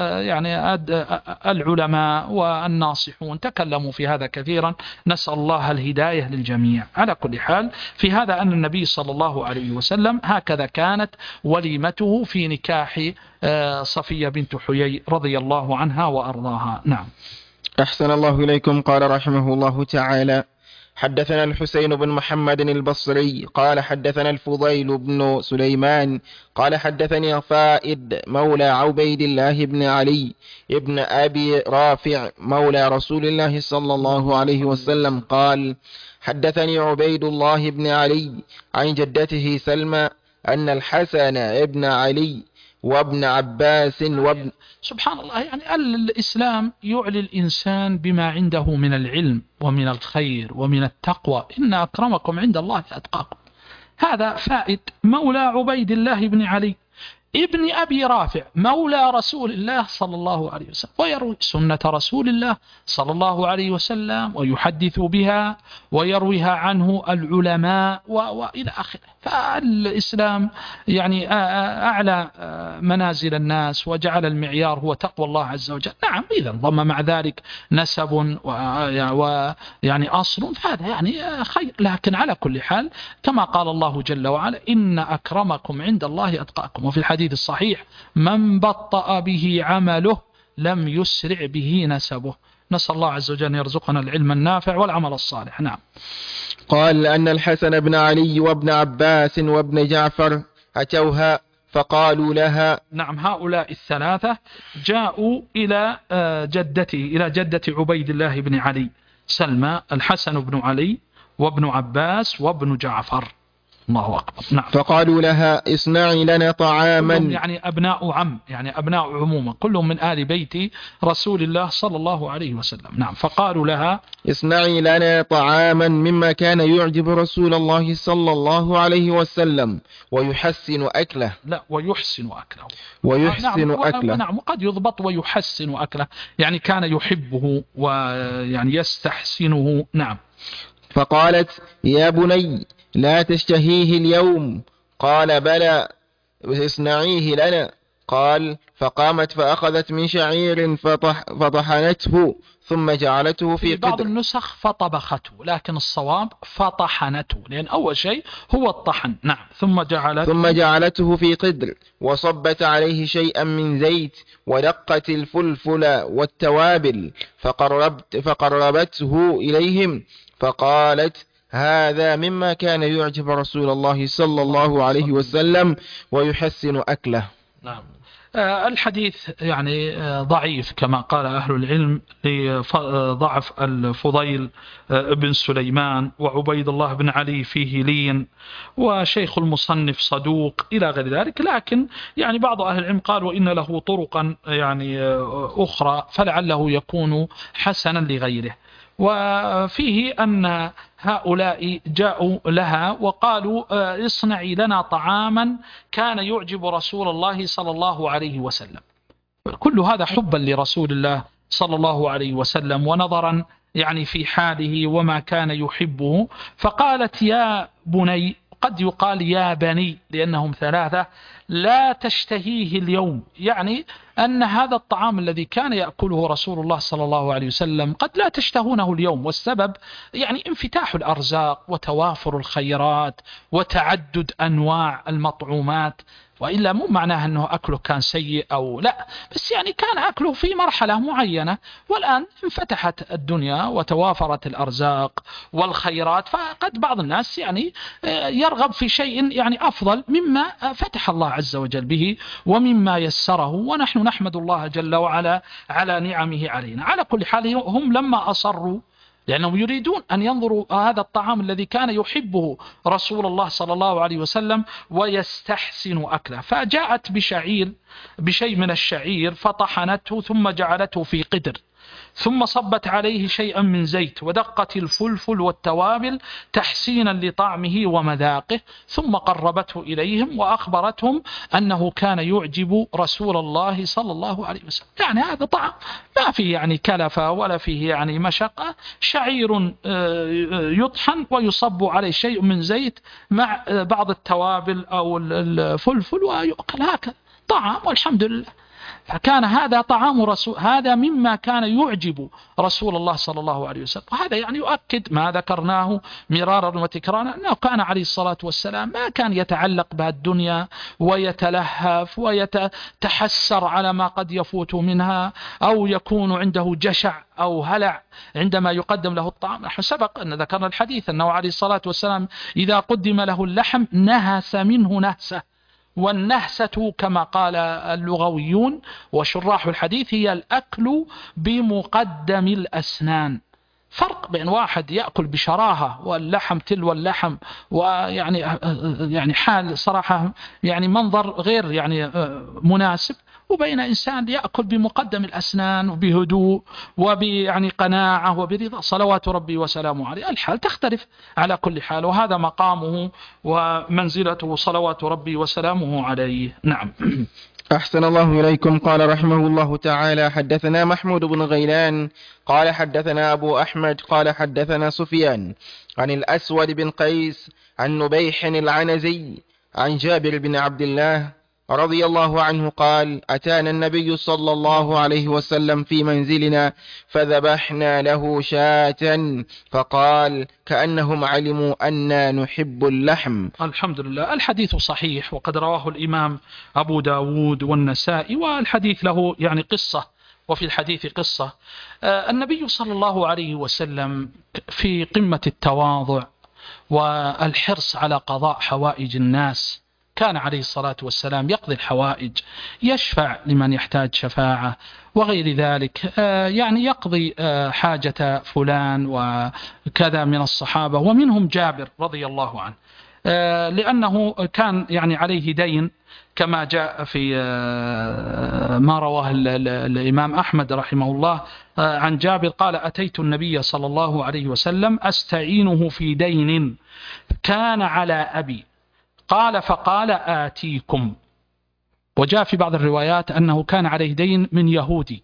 العلماء والناصحون تكلموا في هذا كثيرا، نسأل الله الهداية للجميع. على كل حال في هذا أن النبي صلى الله عليه وسلم هكذا كانت وليمته في نكاح صفية بنت حيي رضي الله عنها وأرضاها. نعم. أحسن الله إليكم. قال رحمه الله تعالى: حدثنا الحسين بن محمد البصري قال حدثنا الفضيل بن سليمان قال حدثني فائد مولى عبيد الله بن علي ابن أبي رافع مولى رسول الله صلى الله عليه وسلم قال: حدثني عبيد الله بن علي عن جدته سلمى أن الحسن ابن علي وابن عباس وابن سبحان الله، يعني الإسلام يعلي الإنسان بما عنده من العلم ومن الخير ومن التقوى. إن أكرمكم عند الله أتقاكم. هذا فائد مولى عبيد الله بن علي ابن أبي رافع مولى رسول الله صلى الله عليه وسلم، ويروي سنة رسول الله صلى الله عليه وسلم ويحدث بها ويرويها عنه العلماء وإلى آخره. فالإسلام يعني أعلى منازل الناس وجعل المعيار هو تقوى الله عز وجل. نعم، إذا ضم مع ذلك نسب ويعني أصل فهذا يعني خير، لكن على كل حال كما قال الله جل وعلا: إن أكرمكم عند الله أتقاكم. وفي الحديث الصحيح: من بطأ به عمله لم يسرع به نسبه. نسأل الله عز وجل أن يرزقنا العلم النافع والعمل الصالح. نعم. قال أن الحسن بن علي وابن عباس وابن جعفر أتوها فقالوا لها. نعم، هؤلاء الثلاثة جاءوا إلى جدته، إلى جدة عبيد الله بن علي سلمى، الحسن بن علي وابن عباس وابن جعفر. الله أكبر. نعم. فقالوا لها: اصنعي لنا طعاما. يعني أبناء عم، يعني أبناء عموما، كلهم من آل بيت رسول الله صلى الله عليه وسلم. نعم. فقالوا لها: اصنعي لنا طعاما مما كان يعجب رسول الله صلى الله عليه وسلم ويحسن أكله. لا، ويحسن أكله. ويحسن أكله. نعم، وقد يضبط ويحسن أكله، يعني كان يحبه ويعني يستحسنه. نعم. فقالت: يا بني لا تشتهيه اليوم. قال: بلى، اصنعيه لنا. قال: فقامت فأخذت من شعير فطحنته ثم جعلته في قدر. بعض النسخ فطبخته، لكن الصواب فطحنته، لأن أول شيء هو الطحن. نعم. ثم جعلته في قدر وصبت عليه شيئا من زيت ودقت الفلفل والتوابل فقربته إليهم فقالت: هذا مما كان يعجب رسول الله صلى الله عليه وسلم ويحسن أكله. نعم. الحديث يعني ضعيف كما قال أهل العلم لضعف الفضيل بن سليمان، وعبيد الله بن علي فيه لين، وشيخ المصنف صدوق إلى غير ذلك. لكن يعني بعض أهل العلم قال وإن له طرقا يعني أخرى فلعله يكون حسنا لغيره. وفيه أن هؤلاء جاءوا لها وقالوا اصنعي لنا طعاما كان يعجب رسول الله صلى الله عليه وسلم. كل هذا حبا لرسول الله صلى الله عليه وسلم، ونظرا يعني في حاله وما كان يحبه. فقالت يا بني، قد يقال يا بني لأنهم ثلاثة، لا تشتهيه اليوم، يعني أن هذا الطعام الذي كان يأكله رسول الله صلى الله عليه وسلم قد لا تشتهونه اليوم، والسبب يعني انفتاح الأرزاق وتوافر الخيرات وتعدد أنواع المطعومات. وإلا مو معناه أنه أكله كان سيء أو لا، بس يعني كان أكله في مرحلة معينة، والآن انفتحت الدنيا وتوافرت الأرزاق والخيرات، فقد بعض الناس يعني يرغب في شيء يعني أفضل مما فتح الله عز وجل به ومما يسره، ونحن نحمد الله جل وعلا على نعمه علينا. على كل حال هم لما أصروا لأنهم يريدون أن ينظروا هذا الطعام الذي كان يحبه رسول الله صلى الله عليه وسلم ويستحسن أكله، فجاءت بشيء من الشعير فطحنته ثم جعلته في قدر، ثم صبت عليه شيئا من زيت ودقت الفلفل والتوابل تحسينا لطعمه ومذاقه، ثم قربته إليهم وأخبرتهم أنه كان يعجب رسول الله صلى الله عليه وسلم. يعني هذا طعام ما فيه يعني كلفة ولا فيه يعني مشقة، شعير يطحن ويصب عليه شيء من زيت مع بعض التوابل أو الفلفل ويؤكل، هكذا طعام والحمد لله. فكان هذا طعام رسول، هذا مما كان يعجب رسول الله صلى الله عليه وسلم. وهذا يعني يؤكد ما ذكرناه مرارا وتكرارا، أنه كان عليه الصلاة والسلام ما كان يتعلق بهالدنيا ويتلهف ويتحسر على ما قد يفوت منها، أو يكون عنده جشع أو هلع عندما يقدم له الطعام. نحن سبق أن ذكرنا الحديث أنه عليه الصلاة والسلام إذا قدم له اللحم نهس منه نهسة، والنهسة كما قال اللغويون وشراح الحديث هي الأكل بمقدم الأسنان. فرق بين واحد يأكل بشراهة واللحم تلو اللحم، ويعني حال صراحة يعني منظر غير يعني مناسب، وبين إنسان يأكل بمقدم الأسنان وبهدوء وبيعني قناعة وبرضا صلوات ربي وسلامه عليه. الحال تختلف على كل حال، وهذا مقامه ومنزلته صلوات ربي وسلامه عليه. نعم. أحسن الله إليكم. قال رحمه الله تعالى: حدثنا محمود بن غيلان قال حدثنا أبو أحمد قال حدثنا سفيان عن الأسود بن قيس عن نبيح العنزي عن جابر بن عبد الله رضي الله عنه قال: أتانا النبي صلى الله عليه وسلم في منزلنا فذبحنا له شاة، فقال: كأنهم علموا أننا نحب اللحم. الحمد لله. الحديث صحيح، وقد رواه الإمام أبو داود والنسائي، والحديث له يعني قصة، وفي الحديث قصة. النبي صلى الله عليه وسلم في قمة التواضع والحرص على قضاء حوائج الناس، كان عليه الصلاة والسلام يقضي الحوائج، يشفع لمن يحتاج شفاعة وغير ذلك، يعني يقضي حاجة فلان وكذا من الصحابة، ومنهم جابر رضي الله عنه، لأنه كان يعني عليه دين كما جاء في ما رواه الإمام أحمد رحمه الله عن جابر قال: أتيت النبي صلى الله عليه وسلم أستعينه في دين كان على أبي، قال فقال آتيكم. وجاء في بعض الروايات أنه كان عليه دين من يهودي،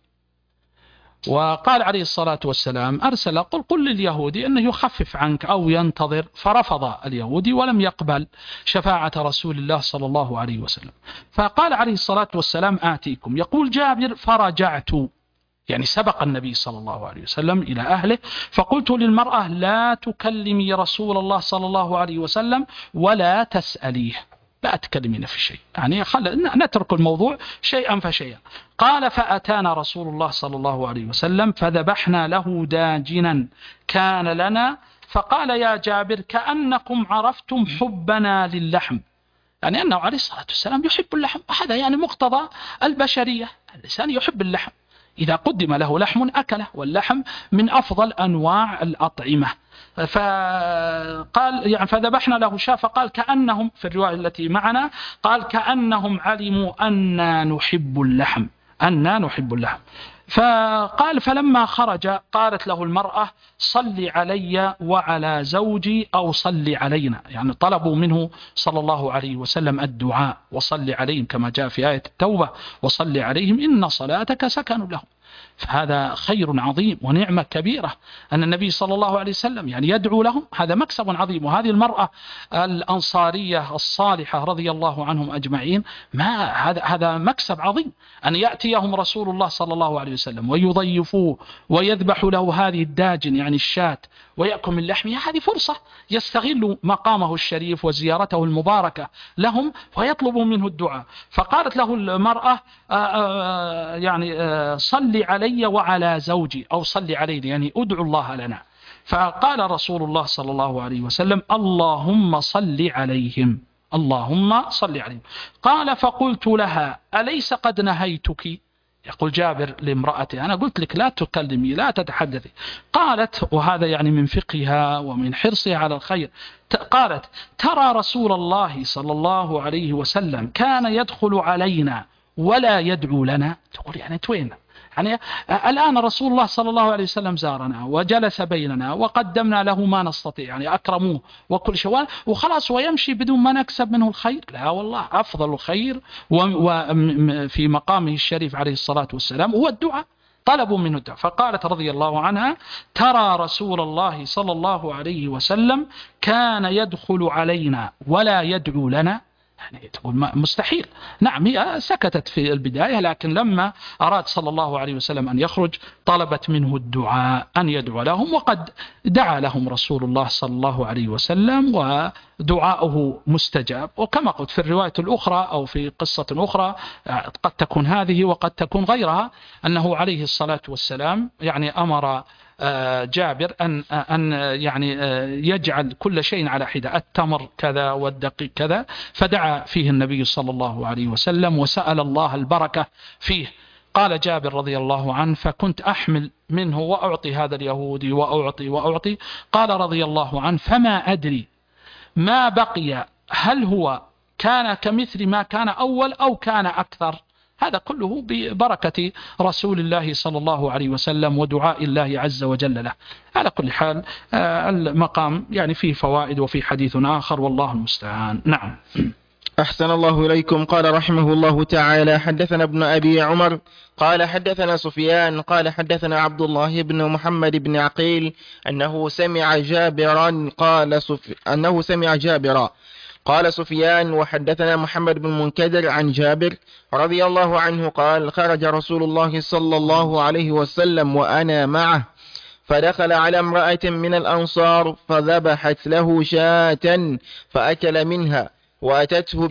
وقال عليه الصلاة والسلام أرسل قل لليهودي أنه يخفف عنك أو ينتظر، فرفض اليهودي ولم يقبل شفاعة رسول الله صلى الله عليه وسلم. فقال عليه الصلاة والسلام آتيكم. يقول جابر: فرجعت، يعني سبق النبي صلى الله عليه وسلم إلى أهله، فقلت للمرأة: لا تكلمي رسول الله صلى الله عليه وسلم ولا تسأليه، لا تكلمين في شيء، يعني نترك الموضوع شيئا فشيئا. قال: فأتانا رسول الله صلى الله عليه وسلم فذبحنا له داجنا كان لنا، فقال: يا جابر كأنكم عرفتم حبنا للحم، يعني أنه عليه الصلاة والسلام يحب اللحم، هذا يعني مقتضى البشرية، الإنسان يحب اللحم، إذا قدم له لحم أكله، واللحم من أفضل أنواع الأطعمة. فقال يعني فذبحنا له شاة، فقال كأنهم في الرواية التي معنا قال كأنهم علموا أننا نحب اللحم، أننا نحب اللحم. فقال فلما خرج قالت له المرأة صل علي وعلى زوجي أو صل علينا، يعني طلبوا منه صلى الله عليه وسلم الدعاء وصل عليهم كما جاء في آية التوبة وصل عليهم إن صلاتك سكن لهم. فهذا خير عظيم ونعمة كبيرة أن النبي صلى الله عليه وسلم يعني يدعو لهم، هذا مكسب عظيم. وهذه المرأة الأنصارية الصالحة رضي الله عنهم أجمعين، ما هذا مكسب عظيم أن يأتيهم رسول الله صلى الله عليه وسلم ويضيفوه ويذبح له هذه الداجن يعني الشاة ويأكل من لحمها، هذه فرصة يستغل مقامه الشريف وزيارته المباركة لهم ويطلب منه الدعاء. فقالت له المرأة يعني صل علي وعلى زوجي أو صل علينا، يعني أدعو الله لنا. فقال رسول الله صلى الله عليه وسلم اللهم صل عليهم، اللهم صل عليهم. قال فقلت لها أليس قد نهيتك؟ يقول جابر لامرأته أنا قلت لك لا تكلمي لا تتحدثي. قالت وهذا يعني من فقهها ومن حرصها على الخير، قالت ترى رسول الله صلى الله عليه وسلم كان يدخل علينا ولا يدعو لنا. تقول يعني توين يعني الآن رسول الله صلى الله عليه وسلم زارنا وجلس بيننا وقدمنا له ما نستطيع، يعني أكرموه وكل شيء وخلاص ويمشي بدون ما نكسب منه الخير؟ لا والله، أفضل الخير وفي مقامه الشريف عليه الصلاة والسلام هو الدعاء، طلبوا منه الدعاء. فقالت رضي الله عنها ترى رسول الله صلى الله عليه وسلم كان يدخل علينا ولا يدعو لنا، يعني تقول مستحيل. نعم هي سكتت في البداية، لكن لما أراد صلى الله عليه وسلم أن يخرج طلبت منه الدعاء أن يدعو لهم، وقد دعا لهم رسول الله صلى الله عليه وسلم ودعاؤه مستجاب. وكما قلت في الرواية الأخرى أو في قصة أخرى قد تكون هذه وقد تكون غيرها، أنه عليه الصلاة والسلام يعني أمر جابر أن يعني يجعل كل شيء على حدة، التمر كذا والدقيق كذا، فدعا فيه النبي صلى الله عليه وسلم وسأل الله البركة فيه. قال جابر رضي الله عنه فكنت أحمل منه وأعطي هذا اليهودي وأعطي. قال رضي الله عنه فما أدري ما بقي هل هو كان كمثل ما كان أول أو كان أكثر، هذا كله ببركة رسول الله صلى الله عليه وسلم ودعاء الله عز وجل له. على كل حال المقام يعني فيه فوائد وفي حديث آخر والله المستعان. نعم. أحسن الله إليكم. قال رحمه الله تعالى حدثنا ابن أبي عمر قال حدثنا سفيان قال حدثنا عبد الله بن محمد بن عقيل أنه سمع جابرا قال سفيان وحدثنا محمد بن منكدر عن جابر رضي الله عنه قال خرج رسول الله صلى الله عليه وسلم وأنا معه فدخل على امرأة من الأنصار فذبحت له شاة فأكل منها وأتته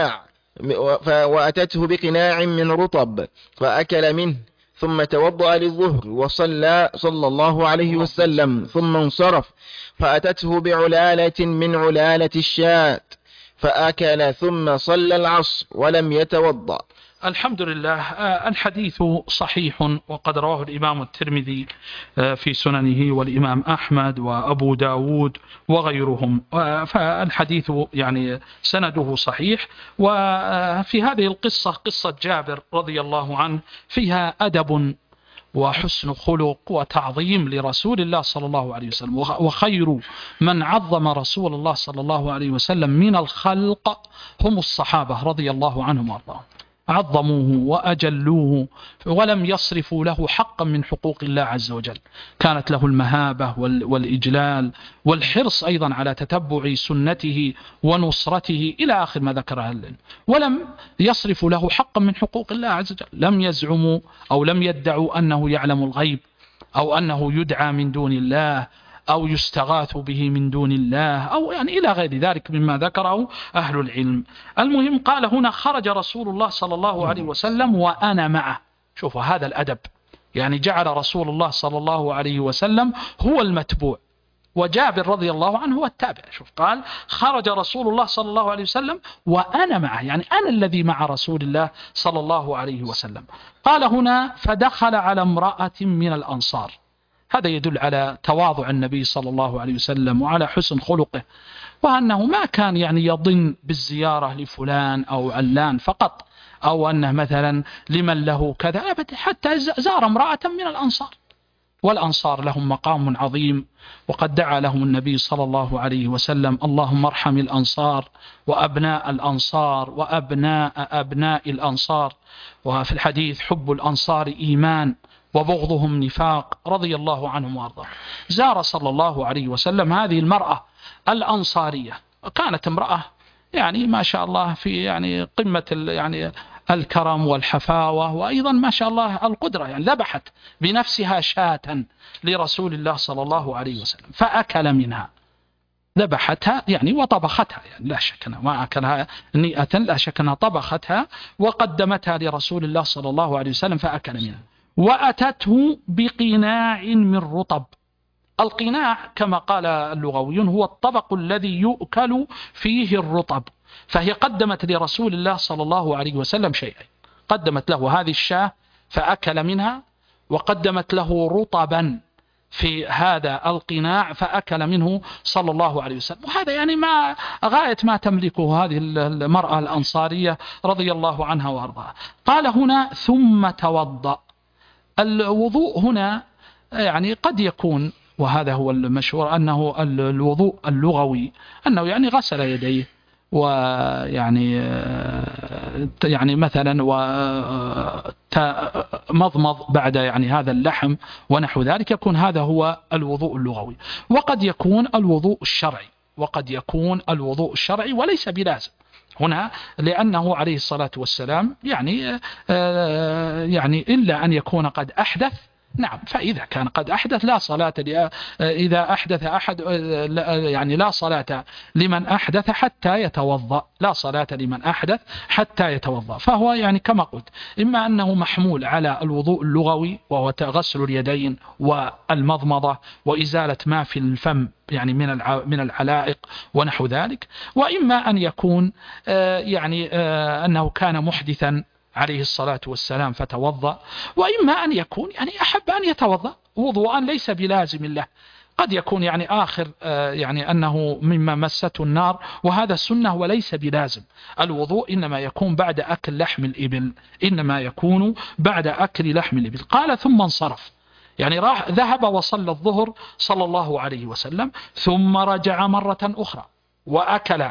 بقناع من رطب فأكل منه ثم توضأ للظهر وصلى صلى الله عليه وسلم ثم انصرف فأتته بعلالة من علالة الشاة فأكل ثم صلى العصر ولم يتوضأ. الحمد لله. الحديث صحيح وقد رواه الإمام الترمذي في سننه والإمام أحمد وأبو داود وغيرهم، فالحديث يعني سنده صحيح. وفي هذه القصة قصة جابر رضي الله عنه فيها أدب وحسن خلق وتعظيم لرسول الله صلى الله عليه وسلم، وخير من عظم رسول الله صلى الله عليه وسلم من الخلق هم الصحابة رضي الله عنهم وارضاهم، عظموه وأجلوه ولم يصرفوا له حقا من حقوق الله عز وجل، كانت له المهابة والإجلال والحرص أيضا على تتبع سنته ونصرته إلى آخر ما ذكر أهل العلم، ولم يصرفوا له حقا من حقوق الله عز وجل، لم يزعموا أو لم يدعوا أنه يعلم الغيب أو أنه يدعى من دون الله أو يستغاث به من دون الله أو يعني إلى غير ذلك مما ذكره أهل العلم. المهم قال هنا خرج رسول الله صلى الله عليه وسلم وأنا معه. شوفوا هذا الأدب، يعني جعل رسول الله صلى الله عليه وسلم هو المتبوع وجابر رضي الله عنه هو التابع. شوف قال خرج رسول الله صلى الله عليه وسلم وأنا معه، يعني أنا الذي مع رسول الله صلى الله عليه وسلم. قال هنا فدخل على امرأة من الأنصار. هذا يدل على تواضع النبي صلى الله عليه وسلم وعلى حسن خلقه، وأنه ما كان يعني يضن بالزيارة لفلان أو علان فقط، أو أنه مثلا لمن له كذا أبدا، حتى زار امرأة من الأنصار، والأنصار لهم مقام عظيم، وقد دعا لهم النبي صلى الله عليه وسلم اللهم ارحم الأنصار وأبناء الأنصار وأبناء أبناء الأنصار. وفي الحديث حب الأنصار إيمان وبغضهم نفاق، رضي الله عنهم وارضاهم. زار صلى الله عليه وسلم هذه المرأة الأنصارية، كانت امرأة يعني ما شاء الله في يعني قمة يعني الكرم والحفاوة، وأيضا ما شاء الله القدرة، يعني ذبحت بنفسها شاة لرسول الله صلى الله عليه وسلم فأكل منها، ذبحتها يعني وطبختها، يعني لا شك أنها ما أكلها نيئة، لا شك أنها طبختها وقدمتها لرسول الله صلى الله عليه وسلم فأكل منها. وأتته بقناع من رطب. القناع كما قال اللغويون هو الطبق الذي يؤكل فيه الرطب، فهي قدمت لرسول الله صلى الله عليه وسلم شيئين، قدمت له هذه الشاة فأكل منها، وقدمت له رطبا في هذا القناع فأكل منه صلى الله عليه وسلم. وهذا يعني ما غاية ما تملكه هذه المرأة الأنصارية رضي الله عنها وأرضاها. قال هنا ثم توضأ. الوضوء هنا يعني قد يكون، وهذا هو المشهور، أنه الوضوء اللغوي أنه يعني غسل يديه، ويعني يعني مثلا ومضمض بعد يعني هذا اللحم ونحو ذلك، يكون هذا هو الوضوء اللغوي. وقد يكون الوضوء الشرعي، وقد يكون الوضوء الشرعي وليس بلازم هنا، لأنه عليه الصلاة والسلام يعني إلا أن يكون قد أحدث، نعم، فإذا كان قد أحدث لا صلاة إذا أحدث أحد يعني لا صلاة لمن أحدث حتى يتوضأ، لا صلاة لمن أحدث حتى يتوضأ. فهو يعني كما قلت إما أنه محمول على الوضوء اللغوي وهو غسل اليدين والمضمضة وإزالة ما في الفم يعني من العلائق ونحو ذلك، وإما أن يكون يعني أنه كان محدثا عليه الصلاة والسلام فتوضأ، وإما أن يكون يعني أحب أن يتوضأ وضوءا ليس بلازم له. قد يكون يعني آخر يعني أنه مما مسته النار، وهذا السنة وليس بلازم. الوضوء إنما يكون بعد أكل لحم الإبل، إنما يكون بعد أكل لحم الإبل. قال ثم انصرف، يعني ذهب وصلى الظهر صلى الله عليه وسلم، ثم رجع مرة أخرى وأكل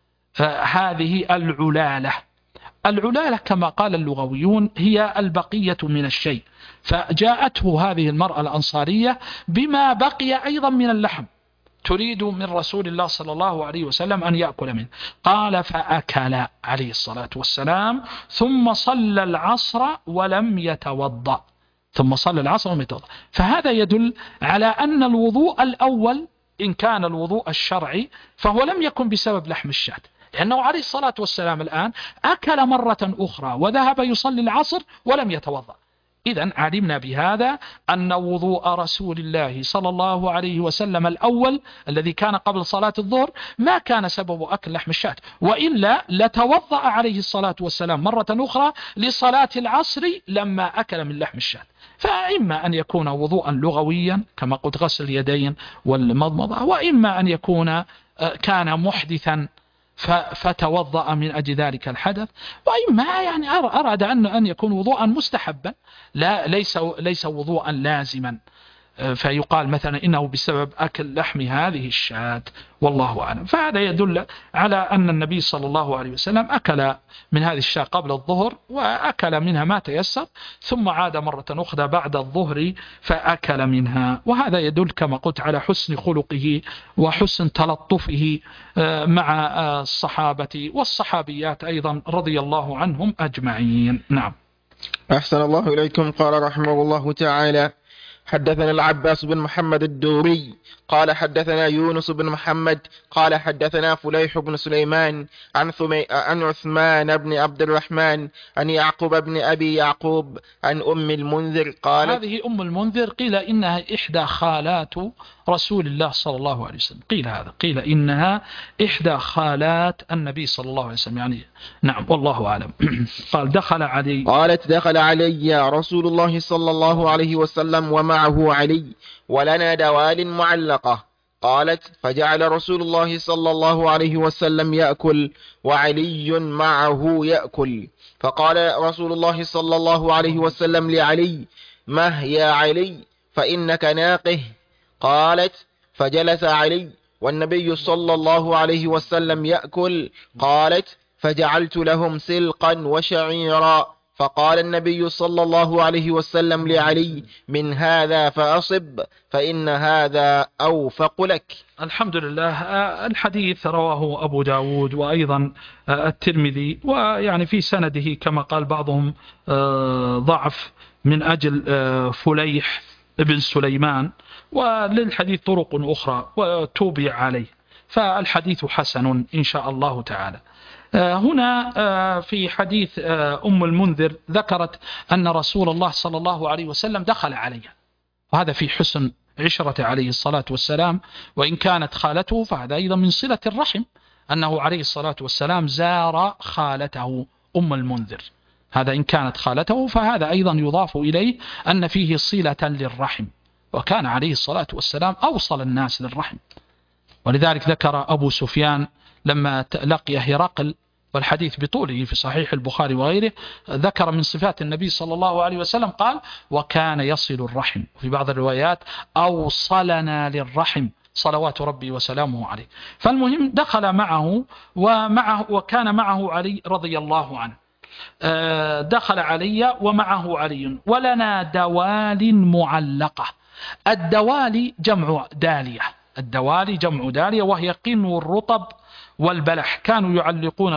هذه العلالة. العلالة كما قال اللغويون هي البقية من الشيء، فجاءته هذه المرأة الأنصارية بما بقي أيضا من اللحم، تريد من رسول الله صلى الله عليه وسلم أن يأكل منه. قال فأكل عليه الصلاة والسلام، ثم صلى العصر ولم يتوضأ، ثم صلى العصر ولم يتوضأ. فهذا يدل على أن الوضوء الأول إن كان الوضوء الشرعي فهو لم يكن بسبب لحم الشاة، لأنه عليه الصلاة والسلام الآن أكل مرة أخرى وذهب يصلي العصر ولم يتوضأ. إذن علمنا بهذا أن وضوء رسول الله صلى الله عليه وسلم الأول الذي كان قبل صلاة الظهر ما كان سبب أكل لحم الشاة، وإلا لتوضأ عليه الصلاة والسلام مرة أخرى لصلاة العصر لما أكل من لحم الشاة. فإما أن يكون وضوءا لغويا كما قلت غسل اليدين والمضمضة، وإما أن يكون كان محدثا فتوضأ من أجل ذلك الحدث، وإما يعني أراد أن يكون وضوءا مستحبا لا ليس وضوءا لازما، فيقال مثلا إنه بسبب أكل لحم هذه الشاة، والله أعلم. فهذا يدل على أن النبي صلى الله عليه وسلم أكل من هذه الشاة قبل الظهر وأكل منها ما تيسر، ثم عاد مرة أخرى بعد الظهر فأكل منها. وهذا يدل كما قلت على حسن خلقه وحسن تلطفه مع الصحابة والصحابيات أيضا رضي الله عنهم أجمعين. نعم. أحسن الله إليكم. قال رحمه الله تعالى: حدثنا العباس بن محمد الدوري قال حدثنا يونس بن محمد قال حدثنا فليح بن سليمان عن عثمان بن عبد الرحمن عن يعقوب بن أبي يعقوب عن أم المنذر قالت. هذه أم المنذر قيل إنها إحدى خالات رسول الله صلى الله عليه وسلم، قيل إنها إحدى خالات النبي صلى الله عليه وسلم، يعني نعم والله أعلم. قالت دخل علي رسول الله صلى الله عليه وسلم ومعه علي ولنا دوال معلقة. قالت فجعل رسول الله صلى الله عليه وسلم يأكل وعلي معه يأكل، فقال رسول الله صلى الله عليه وسلم لعلي مه يا علي فإنك ناقه. قالت فجلس علي والنبي صلى الله عليه وسلم يأكل. قالت فجعلت لهم سلقا وشعيرا، فقال النبي صلى الله عليه وسلم لعلي من هذا فأصب فإن هذا أوفق لك. الحمد لله. الحديث رواه أبو داود وأيضا الترمذي، ويعني في سنده كما قال بعضهم ضعف من أجل فليح ابن سليمان، وللحديث طرق أخرى وتوبع عليه، فالحديث حسن إن شاء الله تعالى. هنا في حديث أم المنذر ذكرت أن رسول الله صلى الله عليه وسلم دخل عليها، وهذا في حسن عشرة عليه الصلاة والسلام، وإن كانت خالته فهذا أيضا من صلة الرحم، أنه عليه الصلاة والسلام زار خالته أم المنذر، هذا إن كانت خالته فهذا أيضا يضاف إليه أن فيه صلة للرحم، وكان عليه الصلاة والسلام أوصل الناس للرحم. ولذلك ذكر أبو سفيان لما لقي هرقل، والحديث بطوله في صحيح البخاري وغيره، ذكر من صفات النبي صلى الله عليه وسلم قال وكان يصل الرحم، في بعض الروايات أوصلنا للرحم صلوات ربي وسلامه عليه. فالمهم دخل معه وكان معه علي رضي الله عنه، دخل علي ومعه علي ولنا دوال معلقة. الدوالي جمع دالية، الدوالي جمع دالية وهي قنو الرطب والبلح، كانوا يعلقون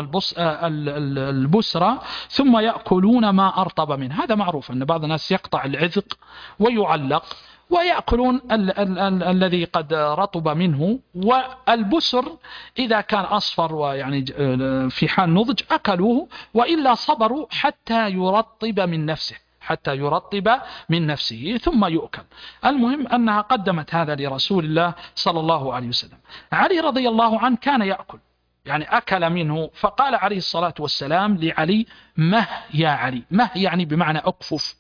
البسرة ثم يأكلون ما أرطب منه، هذا معروف أن بعض الناس يقطع العذق ويعلق ويأكلون الذي قد رطب منه. والبسر إذا كان أصفر ويعني في حال نضج أكلوه، وإلا صبروا حتى يرطب من نفسه ثم يؤكل. المهم أنها قدمت هذا لرسول الله صلى الله عليه وسلم. علي رضي الله عنه كان يأكل، يعني أكل منه، فقال عليه الصلاة والسلام لعلي مه يا علي. مه يعني بمعنى أكفف،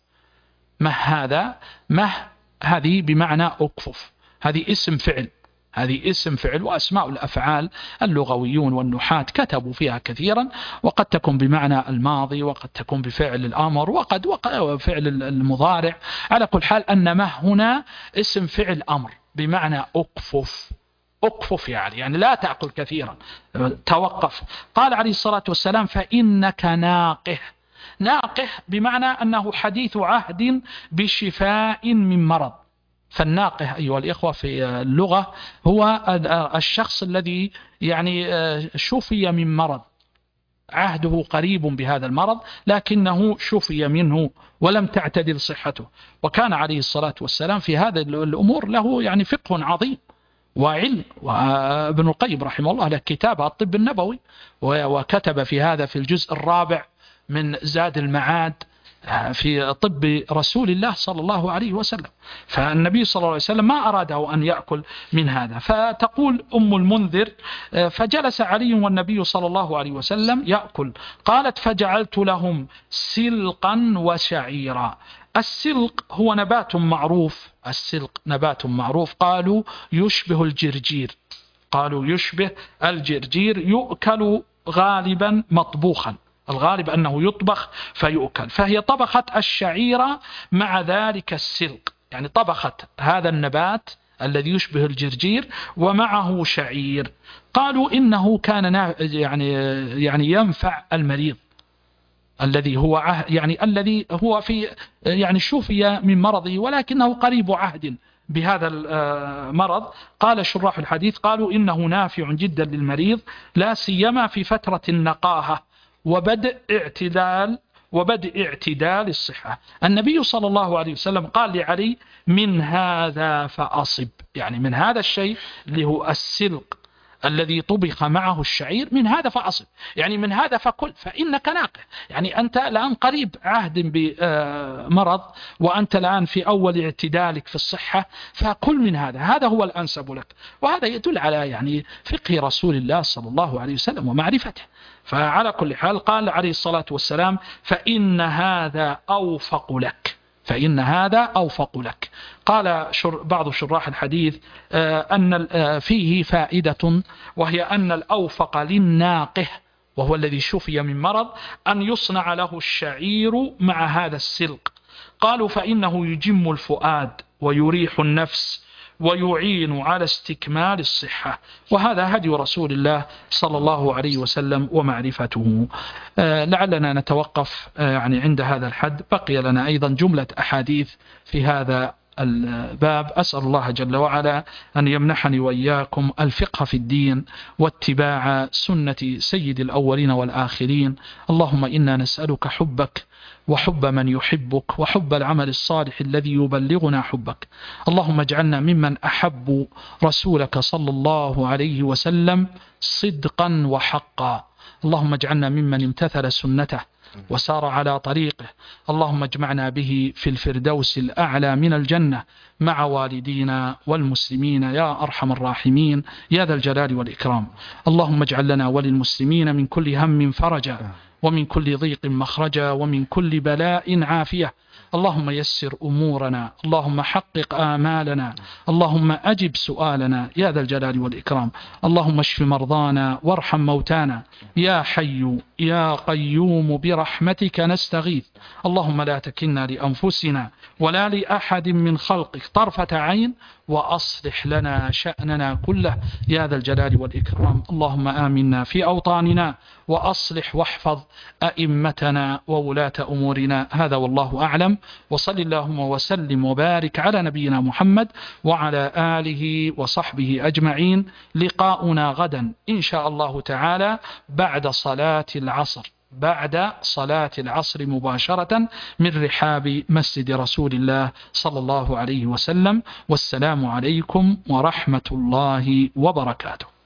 مه هذه بمعنى أكفف، هذه اسم فعل، وأسماء الأفعال اللغويون والنحاة كتبوا فيها كثيرا، وقد تكون بمعنى الماضي وقد تكون بفعل الأمر وقد فعل المضارع. على كل حال أن ما هنا اسم فعل أمر بمعنى أكفف يعني لا تأكل كثيرا، توقف. قال عليه الصلاة والسلام فإنك ناقه بمعنى أنه حديث عهد بشفاء من مرض. فالناقه أيها الإخوة في اللغة هو الشخص الذي يعني شفي من مرض، عهده قريب بهذا المرض لكنه شفي منه ولم تعتدل صحته. وكان عليه الصلاة والسلام في هذا الأمور له يعني فقه عظيم وعلم، وابن القيم رحمه الله له كتاب الطب النبوي، وكتب في هذا في الجزء الرابع من زاد المعاد في طب رسول الله صلى الله عليه وسلم. فالنبي صلى الله عليه وسلم ما أراده أن يأكل من هذا. فتقول أم المنذر فجلس علي والنبي صلى الله عليه وسلم يأكل. قالت فجعلت لهم سلقا وشعيرا. السلق هو نبات معروف، قالوا يشبه الجرجير، يؤكل غالبا مطبوخا، الغالب أنه يطبخ فيؤكل. فهي طبخت الشعيرة مع ذلك السلق، يعني طبخت هذا النبات الذي يشبه الجرجير ومعه شعير. قالوا إنه كان يعني ينفع المريض الذي هو في يعني شفي من مرضه ولكنه قريب عهد بهذا المرض. قال شراح الحديث قالوا إنه نافع جدا للمريض، لا سيما في فترة النقاهة وبدء اعتدال وبدء اعتدال الصحة. النبي صلى الله عليه وسلم قال لعلي: من هذا فأصب، يعني من هذا الشيء اللي هو السلق الذي طبخ معه الشعير، من هذا فأصب، يعني من هذا فكل فإنك ناقح. يعني أنت الآن قريب عهد بمرض، وأنت الآن في أول اعتدالك في الصحة، فكل من هذا، هذا هو الأنسب لك. وهذا يدل على يعني فقه رسول الله صلى الله عليه وسلم ومعرفته. فعلى كل حال قال عليه الصلاة والسلام: فإن هذا أوفق لك، فإن هذا أوفق لك. قال بعض شراح الحديث أن فيه فائدة، وهي أن الأوفق للناقه، وهو الذي شفي من مرض، أن يصنع له الشعير مع هذا السلق. قالوا: فإنه يجم الفؤاد ويريح النفس ويعين على استكمال الصحة. وهذا هدي رسول الله صلى الله عليه وسلم ومعرفته. لعلنا نتوقف يعني عند هذا الحد. بقي لنا أيضا جملة أحاديث في هذا الباب. أسأل الله جل وعلا أن يمنحني وإياكم الفقه في الدين واتباع سنة سيد الأولين والآخرين. اللهم إنا نسألك حبك وحب من يحبك وحب العمل الصالح الذي يبلغنا حبك. اللهم اجعلنا ممن أحب رسولك صلى الله عليه وسلم صدقا وحقا. اللهم اجعلنا ممن امتثل سنته وسار على طريقه. اللهم اجمعنا به في الفردوس الأعلى من الجنة مع والدينا والمسلمين يا أرحم الراحمين يا ذا الجلال والإكرام. اللهم اجعل لنا وللمسلمين من كل هم فرجا، ومن كل ضيق مخرجا، ومن كل بلاء عافية. اللهم يسر أمورنا، اللهم حقق آمالنا، اللهم أجب سؤالنا يا ذا الجلال والإكرام. اللهم اشف مرضانا وارحم موتانا، يا حي يا قيوم برحمتك نستغيث. اللهم لا تكلنا لأنفسنا ولا لأحد من خلقك طرفة عين، وأصلح لنا شأننا كله يا ذا الجلال والإكرام. اللهم آمنا في أوطاننا، وأصلح واحفظ أئمتنا وولاة أمورنا. هذا والله أعلم، وصل اللهم وسلم وبارك على نبينا محمد وعلى آله وصحبه أجمعين. لقاؤنا غدا إن شاء الله تعالى بعد صلاة العصر مباشرة من رحاب مسجد رسول الله صلى الله عليه وسلم. والسلام عليكم ورحمة الله وبركاته.